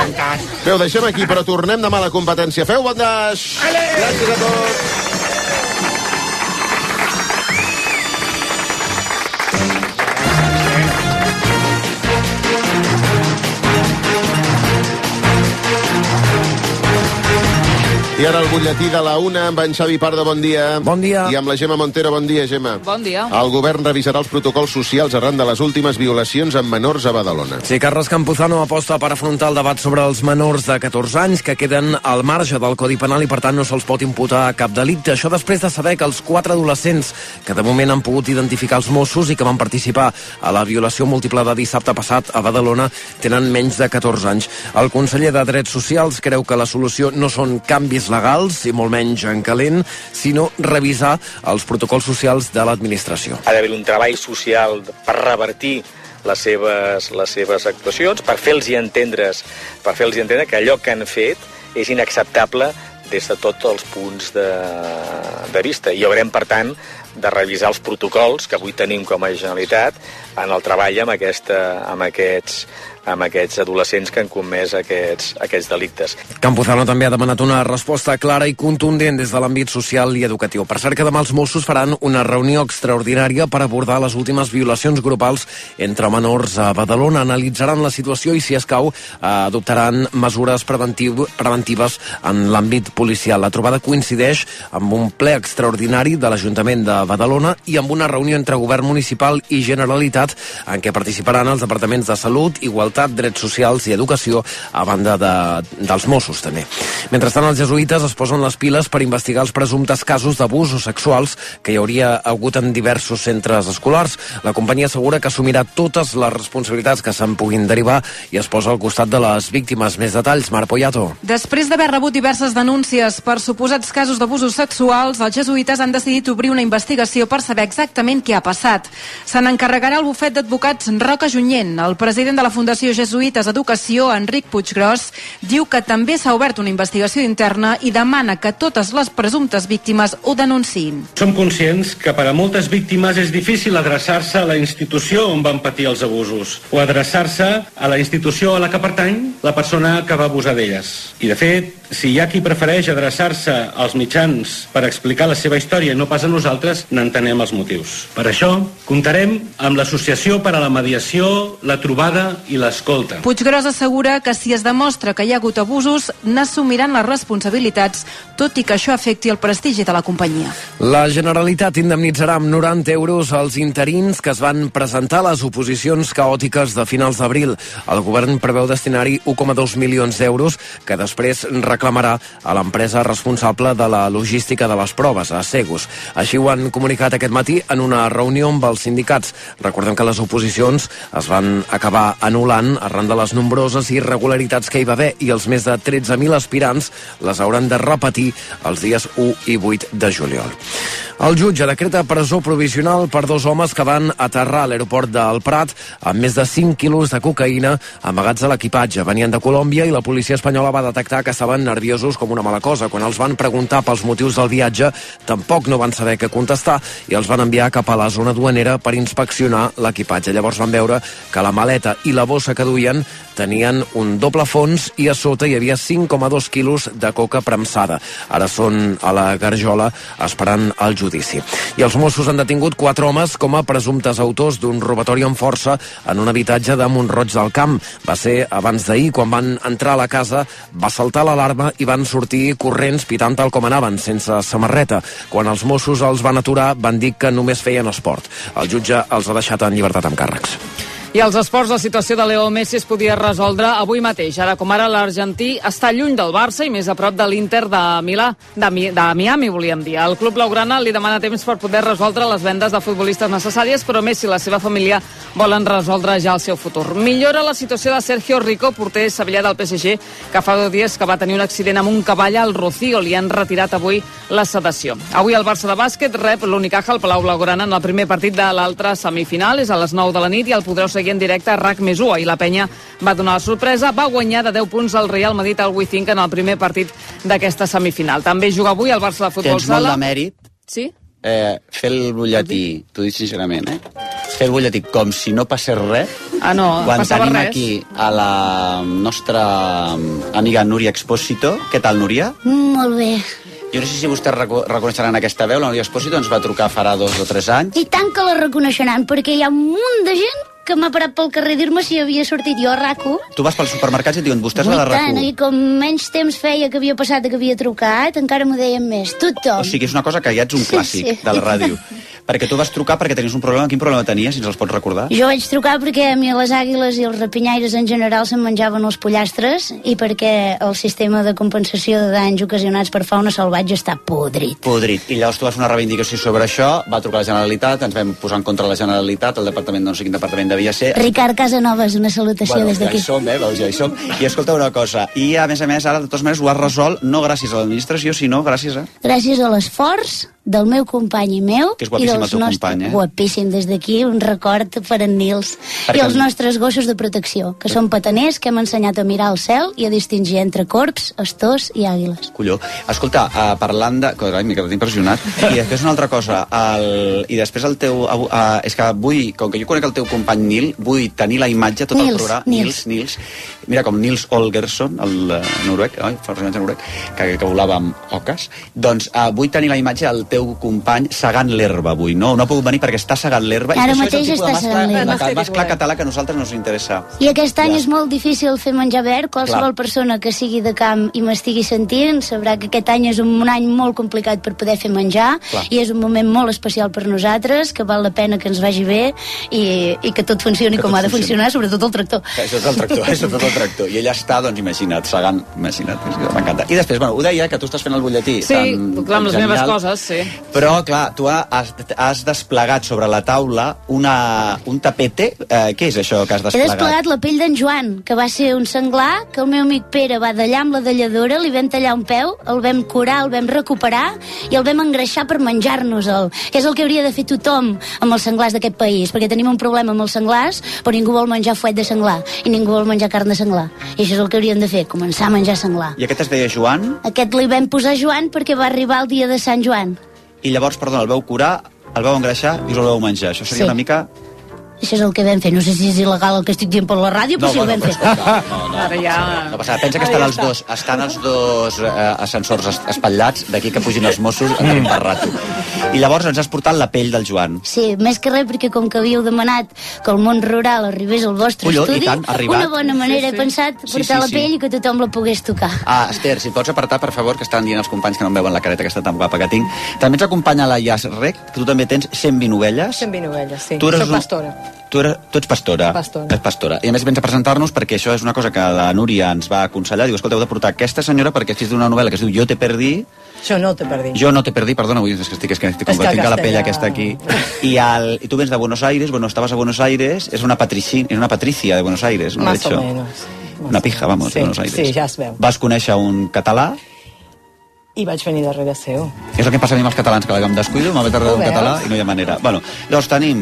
Bé, ho deixem aquí, però tornem demà a la competència. Feu bon daix! Gràcies a tots! I ara el butlletí de la 1 amb en Xavi Pardo, bon dia. Bon dia. I amb la Gemma Montero, bon dia, Gemma. Bon dia. El govern revisarà els protocols socials arran de les últimes violacions amb menors a Badalona. Sí, Carles Campuzano aposta per afrontar el debat sobre els menors de 14 anys que queden al marge del Codi Penal i, per tant, no se'ls pot imputar cap delicte. Això després de saber que els 4 adolescents que de moment han pogut identificar els Mossos i que van participar a la violació múltiple de dissabte passat a Badalona tenen menys de 14 anys. El conseller de Drets Socials creu que la solució no són canvis legals, i molt menys en calent, sinó revisar els protocols socials de l'administració. Ha d'haver un treball social per revertir les seves actuacions, per fer-los entendre que allò que han fet és inacceptable des de tots els punts de vista. I haurem, per tant, de revisar els protocols que avui tenim com a Generalitat en el treball amb aquests adolescents que han comès aquests delictes. Campuzano també ha demanat una resposta clara i contundent des de l'àmbit social i educatiu. Per cert, que demà els Mossos faran una reunió extraordinària per abordar les últimes violacions grupals entre menors a Badalona. Analitzaran la situació i, si escau, adoptaran mesures preventives en l'àmbit policial. La trobada coincideix amb un ple extraordinari de l'Ajuntament de Badalona i amb una reunió entre govern municipal i Generalitat en què participaran els departaments de Salut, Igualtat, Drets Socials i Educació, a banda dels Mossos, també. Mentrestant, els jesuïtes es posen les piles per investigar els presumptes casos d'abusos sexuals que hi hauria hagut en diversos centres escolars. La companyia assegura que assumirà totes les responsabilitats que se'n puguin derivar i es posa al costat de les víctimes. Més detalls, Marc Poyato. Després d'haver rebut diverses denúncies per suposats casos d'abusos sexuals, els jesuïtes han decidit obrir una investigació per saber exactament què ha passat. Se n'encarregarà el bufet d'advocats Roca Junyent. El president de la Fundació Jesuïtes Educació, Enric Puiggròs, diu que també s'ha obert una investigació interna i demana que totes les presumptes víctimes ho denunciïn. Som conscients que per a moltes víctimes és difícil adreçar-se a la institució on van patir els abusos o adreçar-se a la institució a la que pertany la persona que va abusar d'elles. I, de fet, si hi ha qui prefereix adreçar-se als mitjans per explicar la seva història i no pas a nosaltres, n'entenem els motius. Per això, comptarem amb l'Associació per a la Mediació, la Trobada i l'escolta. Puiggròs assegura que si es demostra que hi ha hagut abusos, n'assumiran les responsabilitats, tot i que això afecti el prestigi de la companyia. La Generalitat indemnitzarà amb 90 euros els interins que es van presentar a les oposicions caòtiques de finals d'abril. El govern preveu destinar-hi 1,2 milions d'euros que després reclamarà a l'empresa responsable de la logística de les proves, a Segus. Així ho han comunicat aquest matí en una reunió amb els sindicats. Recordem que les oposicions es van acabar anul·lant arran de les nombroses irregularitats que hi va haver i els més de 13.000 aspirants les hauran de repetir els dies 1 i 8 de juliol. El jutge decreta presó provisional per 2 homes que van aterrar a l'aeroport del Prat amb més de 5 quilos de cocaïna amagats a l'equipatge. Venien de Colòmbia i la policia espanyola va detectar que estaven nerviosos com una mala cosa. Quan els van preguntar pels motius del viatge, tampoc no van saber què contestar i els van enviar cap a la zona duanera per inspeccionar l'equipatge. Llavors van veure que la maleta i la bossa que duien tenien un doble fons i a sota hi havia 5,2 quilos de coca premsada. Ara són a la garjola esperant el judici. I els Mossos han detingut 4 homes com a presumptes autors d'un robatori amb força en un habitatge de Mont-roig del Camp. Va ser abans d'ahir, quan van entrar a la casa, va saltar l'alarma i van sortir corrents pitant tal com anaven, sense samarreta. Quan els Mossos els van aturar, van dir que només feien esport. El jutge els ha deixat en llibertat amb càrrecs. I als esports, la situació de Leo Messi es podia resoldre avui mateix. Ara com ara, l'argentí està lluny del Barça i més a prop de l'Inter de Milà, de Miami, volíem dir. El club blaugrana li demana temps per poder resoldre les vendes de futbolistes necessàries, però Messi i la seva família volen resoldre ja el seu futur. Millora la situació de Sergio Rico, porter sevillà del PSG, que fa 2 dies que va tenir un accident amb un cavall al Rocío. Li han retirat avui la sedació. Avui el Barça de bàsquet rep l'Unicaja al Palau Blaugrana en el primer partit de l'altra semifinal. És a les 9 de la nit i el podreu seguir en directe a RAC+1. I la penya va donar la sorpresa, va guanyar de 10 punts al Real Madrid al Wizzing en el primer partit d'aquesta semifinal. També juga avui el Barça de futbol sala. Tens molt de mèrit. Sí? Fer el butlletí, t'ho dic sincerament, fer el butlletí com si no passés res, Ah, no, quan passava tenim res. aquí a la nostra amiga Núria Expósito. Què tal, Núria? Molt bé. Jo no sé si vostès reconeixeran aquesta veu. La Núria Expósito ens va trucar farà 2 o 3 anys. I tant que la reconeixeran, perquè hi ha un munt de gent que m'ha parat pel carrer a dir-me si havia sortit jo a RAC1. Tu vas pels supermercats i et diuen, vostè és la de I tant, i RAC1. com menys temps feia que havia passat que havia trucat, encara m'ho deien més. Tothom. O sigui, és una cosa que ja ets un clàssic Sí. de la ràdio. Perquè tu vas trucar perquè tenies un problema. Quin problema tenies, si ens els pots recordar? Jo vaig trucar perquè a mi les àguiles i els rapinyaires en general se'n menjaven els pollastres i perquè el sistema de compensació de danys ocasionats per fauna salvatge està podrit. Podrit. I llavors tu vas fer una reivindicació sobre això, va trucar la Generalitat, ens vam posar en contra de la Generalitat, el departament, no sé quin departament devia ser. Ricard Casanovas, una salutació des ja d'aquí. hi som, veus, ja hi som. I escolta una cosa, i a més, ara, de totes maneres, ho has resolt no gràcies a l'administració, sinó gràcies a... Gràcies a l'esforç del meu company i meu Que és i guapíssim dels el teu nostres... company, eh? Guapíssim, des d'aquí un record per en Nils. Perquè I els nostres gossos de protecció, que són pataners que hem ensenyat a mirar el cel i a distingir entre corbs, astors i àguiles. Colló. Escolta, parlant de... Carai, m'he quedat impressionat. I després una altra cosa. I després el teu... és que vull, com que jo conec el teu company Nil, vull tenir la imatge, tot el programa... Nils. Mira, com Nils Holgersson, el noruec, que volava amb oques. Doncs vull tenir la imatge del teu company segant l'herba avui. No ha pogut venir perquè està segant l'herba. Ara I mateix està segant l'herba. El mascle català que a nosaltres no ens interessa. I aquest any és molt difícil fer menjar verd. Qualsevol persona que sigui de camp i m'estigui sentint sabrà que aquest any és un any molt complicat per poder fer menjar i és un moment molt especial per nosaltres, que val la pena que ens vagi bé i que tot funcioni com ha de funcionar, sobretot el tractor. Això és el tractor. I ella està, doncs, imagina't, segant, m'encanta. I després, ho deia, que tu estàs fent el butlletí. Sí, clar, amb les meves coses, sí. Però, clar, tu has desplegat sobre la taula un tapete. Què és això que has He desplegat? desplegat la pell d'en Joan, que va ser un senglar, que el meu amic Pere va dallar amb la dalladora, li vam tallar un peu, el vam curar, el vam recuperar i el vam engreixar per menjar-nos-el, que és el que hauria de fer tothom amb els senglars d'aquest país, perquè tenim un problema amb els senglars, però ningú vol menjar fuet de senglar i ningú vol menjar carn de senglar. I això és el que hauríem de fer, començar a menjar senglar. I aquest es deia Joan? Aquest li vam posar Joan perquè va arribar el dia de Sant Joan. I llavors, perdona, el veu curar, el veu engreixar i us el veu menjar. Això seria una mica... Això és el que vam fer. No sé si és il·legal el que estic dient per la ràdio, però sí ho vam fer. Ara ja... No passa, pensa que estan els dos ascensors espatllats, d'aquí que pugin els Mossos a tenim per rato. I llavors ens has portat la pell del Joan. Sí, més que res perquè com que havíeu demanat que el món rural arribés al vostre estudi, una bona manera he pensat portar la pell i que tothom la pogués tocar. Esther, si pots apartar, per favor, que estan dient els companys que no em veuen la careta aquesta tan guapa que tinc. També ens acompanya la Yas Rec, que tu també tens 120 ovelles. 120 ovelles, sí. Soc pastora. Tu ets pastora. Ets pastora. I a més vens a presentar-nos perquè això és una cosa que la Núria ens va aconsellar. Diu, escolta, heu de portar aquesta senyora perquè és d'una novel·la que es diu Jo te perdí. Jo no te perdí. Jo no te perdí, perdona, vull dir que tinc la pell aquesta aquí. I tu vens de Buenos Aires, estaves a Buenos Aires, és una Patricia de Buenos Aires, no? Más o menos. Una pija, vamos, de Buenos Aires. Sí, ja es veu. Vas conèixer un català. I vaig venir darrere seu. És el que passa a mi amb els catalans, que em descuido, m'ha darrere un català i no hi ha manera. Bueno, llavors tenim...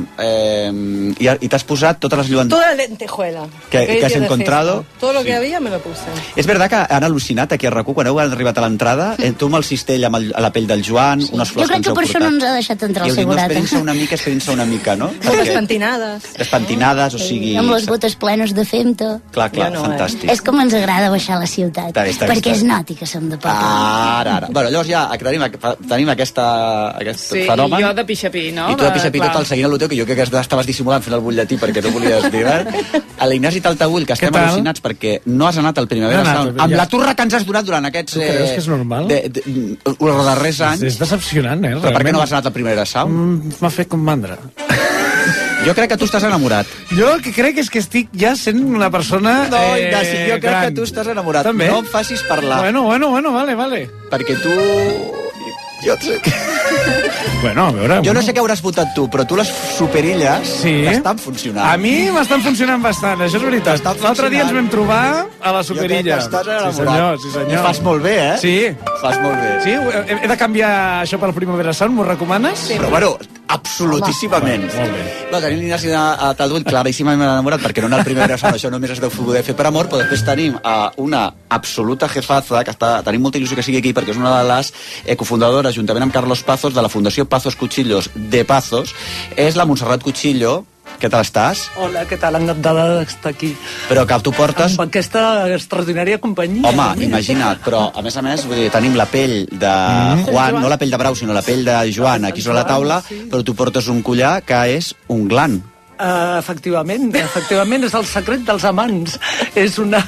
I t'has posat totes les lluentones... Toda la lentejuela. Que has encontrado. Todo lo que había me lo puse. És verdad que han al·lucinat aquí a RAC1, quan heu arribat a l'entrada, tu amb el cistell, amb la pell del Joan, unes flors que ens heu portat. Jo crec que per això no ens ha deixat entrar el segurata. I heu dit, esperin-se una mica, no? Les pentinades. Les pentinades, o sigui... Amb les botes plenes de femta. Clar, fantàstic. És com ens agrada baixar a la ciutat, perquè es noti que som de poble. Ara. Bueno, llavors ja tenim aquest fenomen. Sí, i jo de pixapí, no? I tu de pixapí tot el seguint el teu, que jo crec que estaves dissimulant fent el butlletí perquè no volies dir res. A l'Ignasi Taltabull, que estem al·lucinats perquè no has anat al Primavera Sound, amb la turra que ens has donat durant aquests... Tu creus que és normal? Els darrers anys. És decepcionant, Però per què no has anat al Primavera Sound? M'ha fet com mandra. Jo crec que tu estàs enamorat. Jo el que crec és que estic ja sent una persona no, Ignasi, jo crec que tu estàs enamorat. També? No em facis parlar. Bueno, vale. Perquè tu... Jo et sé... Bueno, a veure... Jo no sé què hauràs votat tu, però tu les superilles estan funcionant. A mi m'estan funcionant bastant, això és veritat. L'altre dia ens vam trobar a la superilla. Jo crec que estàs enamorat. Sí, senyor. I fas molt bé, eh? Sí. Fas molt bé. Sí? He de canviar això pel Primavera Sound, m'ho recomanes? Sí. Però, bueno, absolutíssimament. Molt bé. No, tenim l'Ignasi Taltabull claríssimament enamorat, perquè no en el Primavera Sound això només es deu poder fer per amor, però després tenim una absoluta jefaza, que tenim molta il·lusió que sigui aquí, perquè és una de les cofundadores, juntament amb Carlos Pazos, de la Fundació Pazos Cuchillos de Pazos. És la Montserrat Cuchillo, Què tal estàs? Hola, què tal? Encantada d'estar aquí. Però que tu portes... Amb aquesta extraordinària companyia. Home, imagina't, però a més, vull dir, tenim la pell de Juan, no la pell de Brau, sinó la pell de Joan aquí sobre la taula, però tu portes un collar que és un gland. Efectivament, és el secret dels amants. És una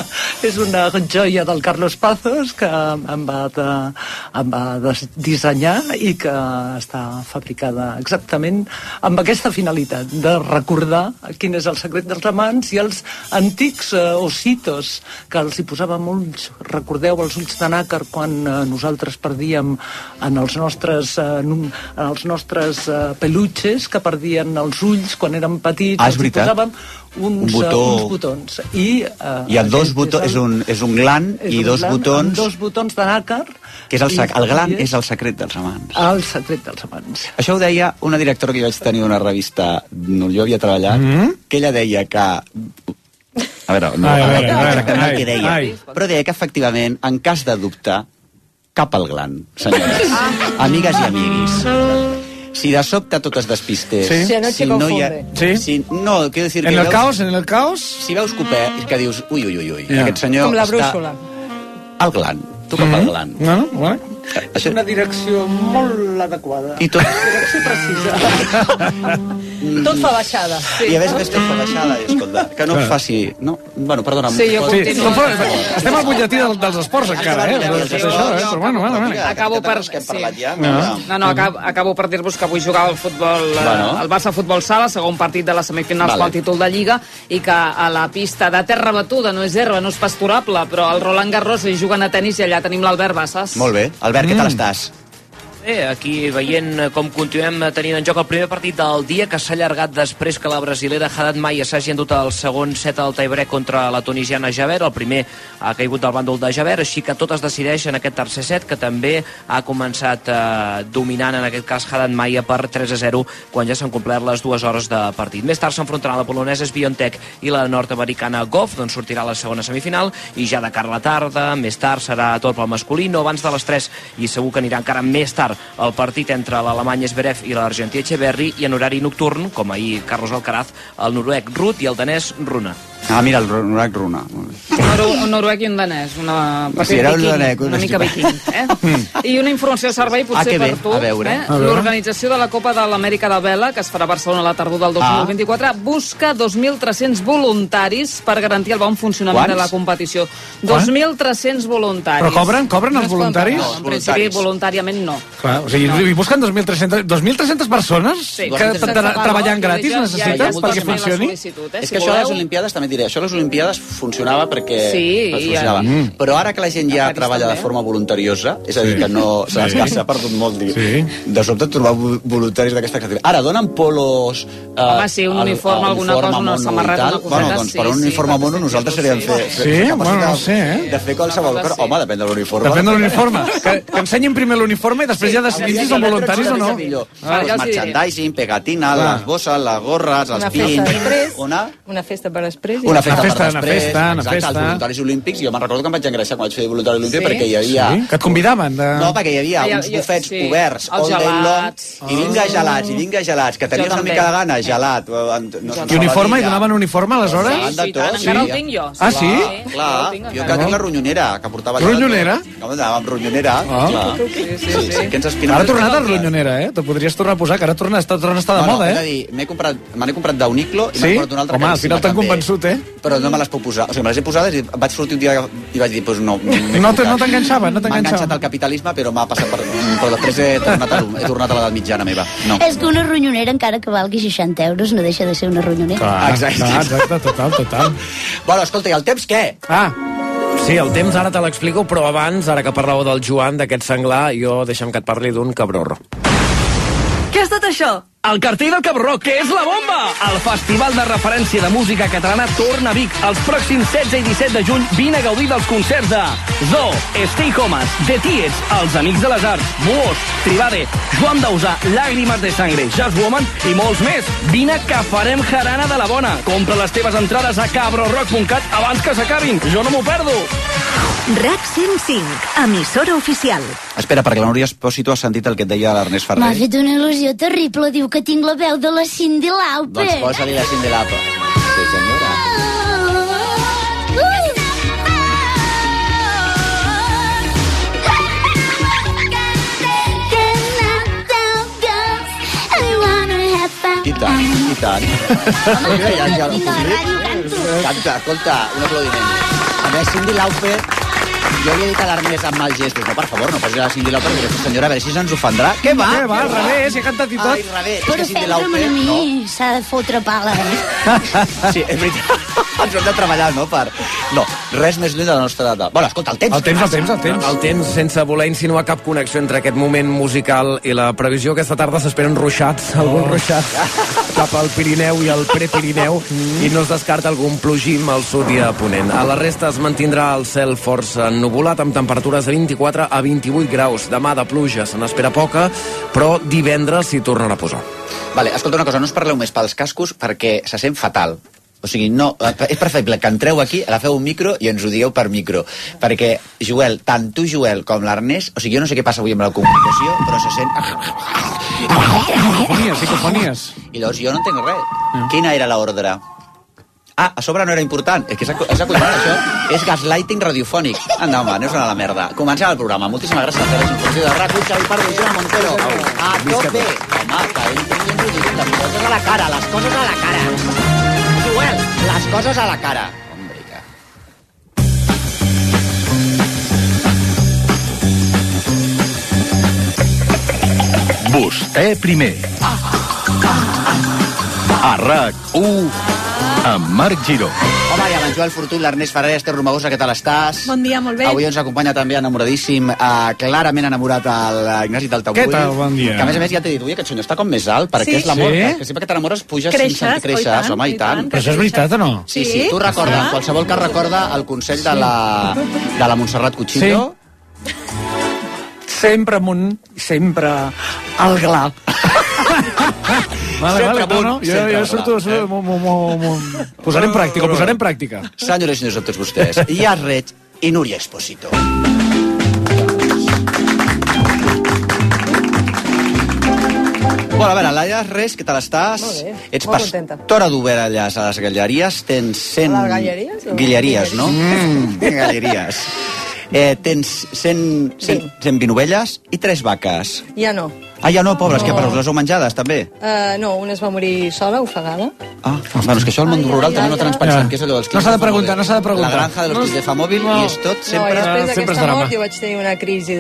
joia del Carlos Pazos que em va dissenyar i que està fabricada exactament amb aquesta finalitat de recordar quin és el secret dels amants i els antics ositos que els hi posàvem ulls. Recordeu els ulls de nàcar quan nosaltres perdíem en els nostres peluches que perdien els ulls quan érem petits, és veritat. Posàvem uns botons. I dos botons, és un gland i dos botons... Dos botons de nàcar. Que és el gland és el secret dels amants. El secret dels amants. Això ho deia una directora que jo vaig tenir una revista on jo havia treballat, que ella deia que... A veure, no exactament el que deia, però deia que efectivament, en cas de dubte, cap al gland, senyores. Amigues i amiguis. Si de sobte tot es despistés... Sí. Si no hi ha... Sí. No, quiero decir que... En el caos... Si veus copè, és que dius, ui, aquest senyor com la està... brúixola. Al gland. Tu cap al gland. No, bueno. És una direcció molt adequada. I tot... Direcció precisa. Tot fa baixada. I a més tot fa baixada, escolta, que no faci... No? Bueno, perdona'm. Sí, jo continuo. Estem al butlletí dels esports encara, però bueno. Acabo per... Acabo per dir-vos que avui jugava el Barça Futbol Sala, segon partit de les semifinals pel títol de Lliga, i que a la pista de terra batuda, no és herba, no és pasturable, però al Roland Garros hi juguen a tenis i allà tenim l'Albert Bassas. Molt bé. Albert, què tal estàs? Bé, aquí veient com continuem tenint en joc el primer partit del dia, que s'ha allargat després que la brasilera Haddad Maia s'hagi endut el segon set al tiebreak contra la tunisiana Jabeur. El primer ha caigut del bàndol de Jabeur, així que tot es decideix en aquest tercer set, que també ha començat dominant, en aquest cas, Haddad Maia per 3-0, quan ja s'han complert les 2 hores de partit. Més tard s'enfrontaran la polonesa Swiatek i la nord-americana Goff, d'on sortirà la segona semifinal, i ja de cara a la tarda, més tard, serà tot pel masculí, no abans de les 3, i segur que anirà encara més tard el partit entre l'alemany Zverev i l'argentí Echeverry, i en horari nocturn, com ahir Carlos Alcaraz, el noruec Ruud i el danès Rune. Ah, mira, el noruec Rune. Un noruec i un danès, una mica viking. I una informació de servei, potser per tu. L'organització de la Copa de l'Amèrica de Vela, que es farà a Barcelona la tardor del 2024, busca 2.300 voluntaris per garantir el bon funcionament de la competició. 2.300 voluntaris. Però cobren els voluntaris? No, en principi voluntàriament no. Clar, o sigui, busquen 2.300 persones que treballant gratis necessites perquè funcioni? És que això a les Olimpiades, també diré, això a les Olimpiades funcionava perquè funcionava. Però ara que la gent ja treballa de forma voluntariosa, és a dir, que no s'ha perdut molt, de sobte trobar voluntaris d'aquesta categoria. Ara, donen polos... Home, sí, un uniforme, alguna cosa, una samarreta, una coseta. Bueno, doncs per un uniforme mono nosaltres seríem de fer qualsevol cosa. Home, depèn de l'uniforme. Depèn de l'uniforme. Que ensenyin primer l'uniforme i després ja decidim si són voluntaris o no. Els merchandising, pegatina, les bosses, les gorres, els pins... Una festa per després. Una festa. Exacte, els voluntaris olímpics. Jo me'n recordo que em vaig engreixar quan vaig fer voluntari olímpic perquè hi havia... Que et convidaven? No, perquè hi havia uns bufets oberts all day long i vinga gelats, que tenies una mica de gana, gelat. I uniforme? I donaven uniforme aleshores? Encara el tinc jo. Ah, sí? Clar, jo que tinc la ronyonera, que portava... Ronyonera? Home, anava amb ronyonera. Ara ha tornat el ronyonera, Te'l podries tornar a posar, que ara torna a estar de moda, Me n'he comprat d'Uniclo i m'he comprat un altre. Home, al final t'han convençut, Però no me les puc posar. O sigui, me les he posades i vaig sortir un dia i vaig dir, doncs no. No t'enganxava? M'ha enganxat el capitalisme, però m'ha passat per... Però després he tornat a l'edat mitjana meva. És que una ronyonera, encara que valgui 60 euros, no deixa de ser una ronyonera. Exacte, total. Bueno, escolta, i el temps què? Sí, el temps ara te l'explico, però abans, ara que parlàveu del Joan, d'aquest senglar, jo deixa'm que et parli d'un cabrorro. Què ha estat això? El cartell del Cabró, que és la bomba! El festival de referència de música catalana torna a Vic. Els pròxims 16 i 17 de juny vine a gaudir dels concerts de Zoo, Stay Homes, The Tiets, Els Amics de les Arts, Buós, Tribade, Joan Dausà, Lágrimas de Sangre, Jazz Woman i molts més. Vine que farem jarana de la bona. Compra les teves entrades a cabrorock.cat abans que s'acabin. Jo no m'ho perdo. RAC 105, emissora oficial. Espera, perquè la Núria Espósito ha sentit el que et deia l'Ernest Ferrer. M'ha fet una il·lusió terrible. Diu que tinc la veu de la Cyndi Lauper. Doncs posa-li la Cyndi Lauper. Sí, senyora. I tant, i tant. Canta, escolta, un aplaudiment. A més, Cyndi Lauper, jo li he dit a l'Ernest amb mal gestos, no, per favor, no posi la Cyndi Lauper, perquè aquesta senyora, a veure si se'ns ofendrà. Què va? Què va, al revés, he cantat i tot. Ai, revés, però fem-me a mi, s'ha de fotre pala. Sí, és veritat. Ens hem de treballar, no? No, res més lluny de la nostra data. Bueno, escolta, el temps. El temps, sense voler insinuar cap connexió entre aquest moment musical i la previsió. Aquesta tarda s'esperen ruixats, alguns ruixats cap al Pirineu i al Prepirineu, i no es descarta algun plogim al sud i a ponent. A la resta es mantindrà el cel força ennuvolat amb temperatures de 24 a 28 graus. Demà de pluja se n'espera poca, però divendres s'hi tornarà a posar. Vale, escolta una cosa, no us parleu més pels cascos perquè se sent fatal. O sigui, no, és preferible que entreu aquí, agafeu un micro i ens ho dieu per micro. Perquè, Joel, tant tu, Joel, com l'Ernest, o sigui, jo no sé què passa avui amb la comunicació, però se sent... Psicofonies. I llavors jo no entenc res. Quina era l'ordre? Ah, a sobre no era important. És que és acollonant, això. És gaslighting radiofònic. Anda, home, aneu a la merda. Comencem el programa. Moltíssimes gràcies a la informació de RAC1, Xavi Pardo i Joan Montero. A tope. Home, que les coses a la cara, les coses a la cara. Joel, les coses a la cara. Vostè primer. A RAC1 amb Marc Giró. Home, i amb en Joel Fortuny, l'Ernest Ferrer, Esther Romagosa, què tal estàs? Bon dia, molt bé. Avui ens acompanya també enamoradíssim, clarament enamorat, l'Ignasi Taltabull. Què tal? Bon dia. Que a més ja t'he dit, ui, aquest senyor està com més alt, perquè és l'amor, que sempre que t'enamores puges creixes, creixes, home, i tant. Però això és veritat o no? Sí, tu recorda, qualsevol que recorda el consell de la Montserrat Cuchillo. Sempre amunt, sempre al gla. Vale, no, jo surto, posaré en pràctica, Senyores i senyors, a tots vostès, Ias Reig i Núria Espósito. Bueno, a veure, la Ias Reig, què tal estàs? Molt bé, ets molt contenta. pastora d'ovelles a les Galleries, tens 100... A les Galleries? Guilleries, no? Galleries. Tens 120 ovelles i 3 vaques. Ja no. Ah, ja no, pobres, què, però les heu menjades, també? No, una es va morir sola, ofegada. Ah, bueno, és que això al món rural també no te n'has pensat, que és allò dels... No s'ha de preguntar. La granja de los kits de Famòbil, i és tot sempre... No, i després d'aquesta mort jo vaig tenir una crisi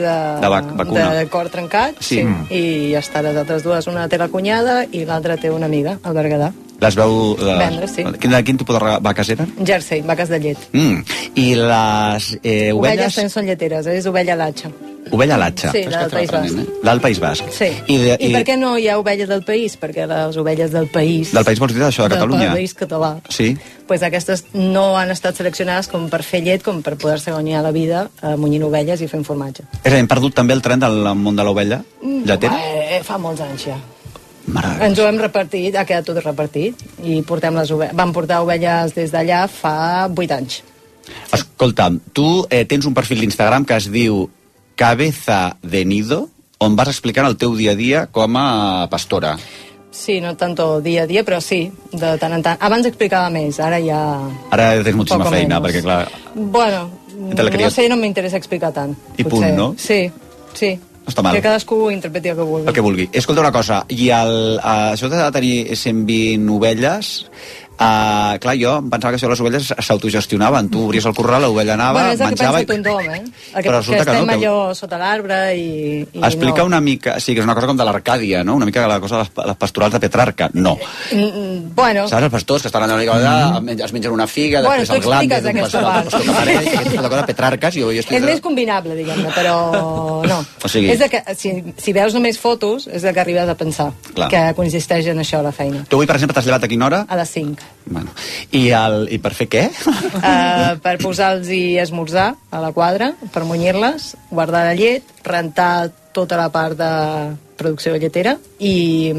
de cor trencat, sí. I ja està, les altres dues, una té la cunyada i l'altra té una amiga, al Berguedà. Les veu... Vendre, sí. Quin tipus de vaques eren? Jersey, vaques de llet. I les ovelles... Ovelles també són lleteres, és ovella latxa. Ovella latxa. Sí, del País Basc. Del País Basc. Sí. I per què no hi ha ovelles del país? Perquè les ovelles del país... Del país vols dir això, de Catalunya? Del país català. Sí. Pues aquestes no han estat seleccionades com per fer llet, com per poder-se guanyar la vida munyint ovelles i fent formatge. És a dir, hem perdut també el tren del món de l'ovella lletera? Fa molts anys ja. Meravellós. Ens ho hem repartit, ha quedat tot repartit, i vam portar ovelles des d'allà fa 8 anys. Escolta, tu tens un perfil d'Instagram que es diu Cabeza de Nido, on vas explicant el teu dia a dia com a pastora. Sí, no tanto dia a dia, però sí, de tant en tant. Abans explicava més, ara ja... Ara tens moltíssima feina, perquè clar... Bueno, no sé, no m'interessa explicar tant. I punt, no? Sí. No està mal. Que cadascú interpreti el que vulgui. El que vulgui. Escolta una cosa, i això de tenir 120 ovelles... clar, jo em pensava que això les ovelles s'autogestionaven. Tu obries el corral, l'ovella anava, bueno, és el menjava... que pensa tothom, que estem allò sota l'arbre i explica una mica... Sí, que és una cosa com de l'Arcàdia, no? Una mica la cosa de les pastorals de Petrarca. No. Bueno... Saps, els pastors que estan allà una mica es mengen una figa, després el gland... Bueno, tu expliques aquesta part. Aquesta cosa de Petrarques... És més combinable, diguem-ne, però no. O sigui... És que, si veus només fotos, és que arribes a pensar que consisteix en això la feina. Tu avui, per exemple, t'has llevat a quina hora? A les 5. Bueno. I per fer què? Per posar-los-hi esmorzar a la quadra, per munyir-les, guardar la llet, rentar tota la part de producció lletera i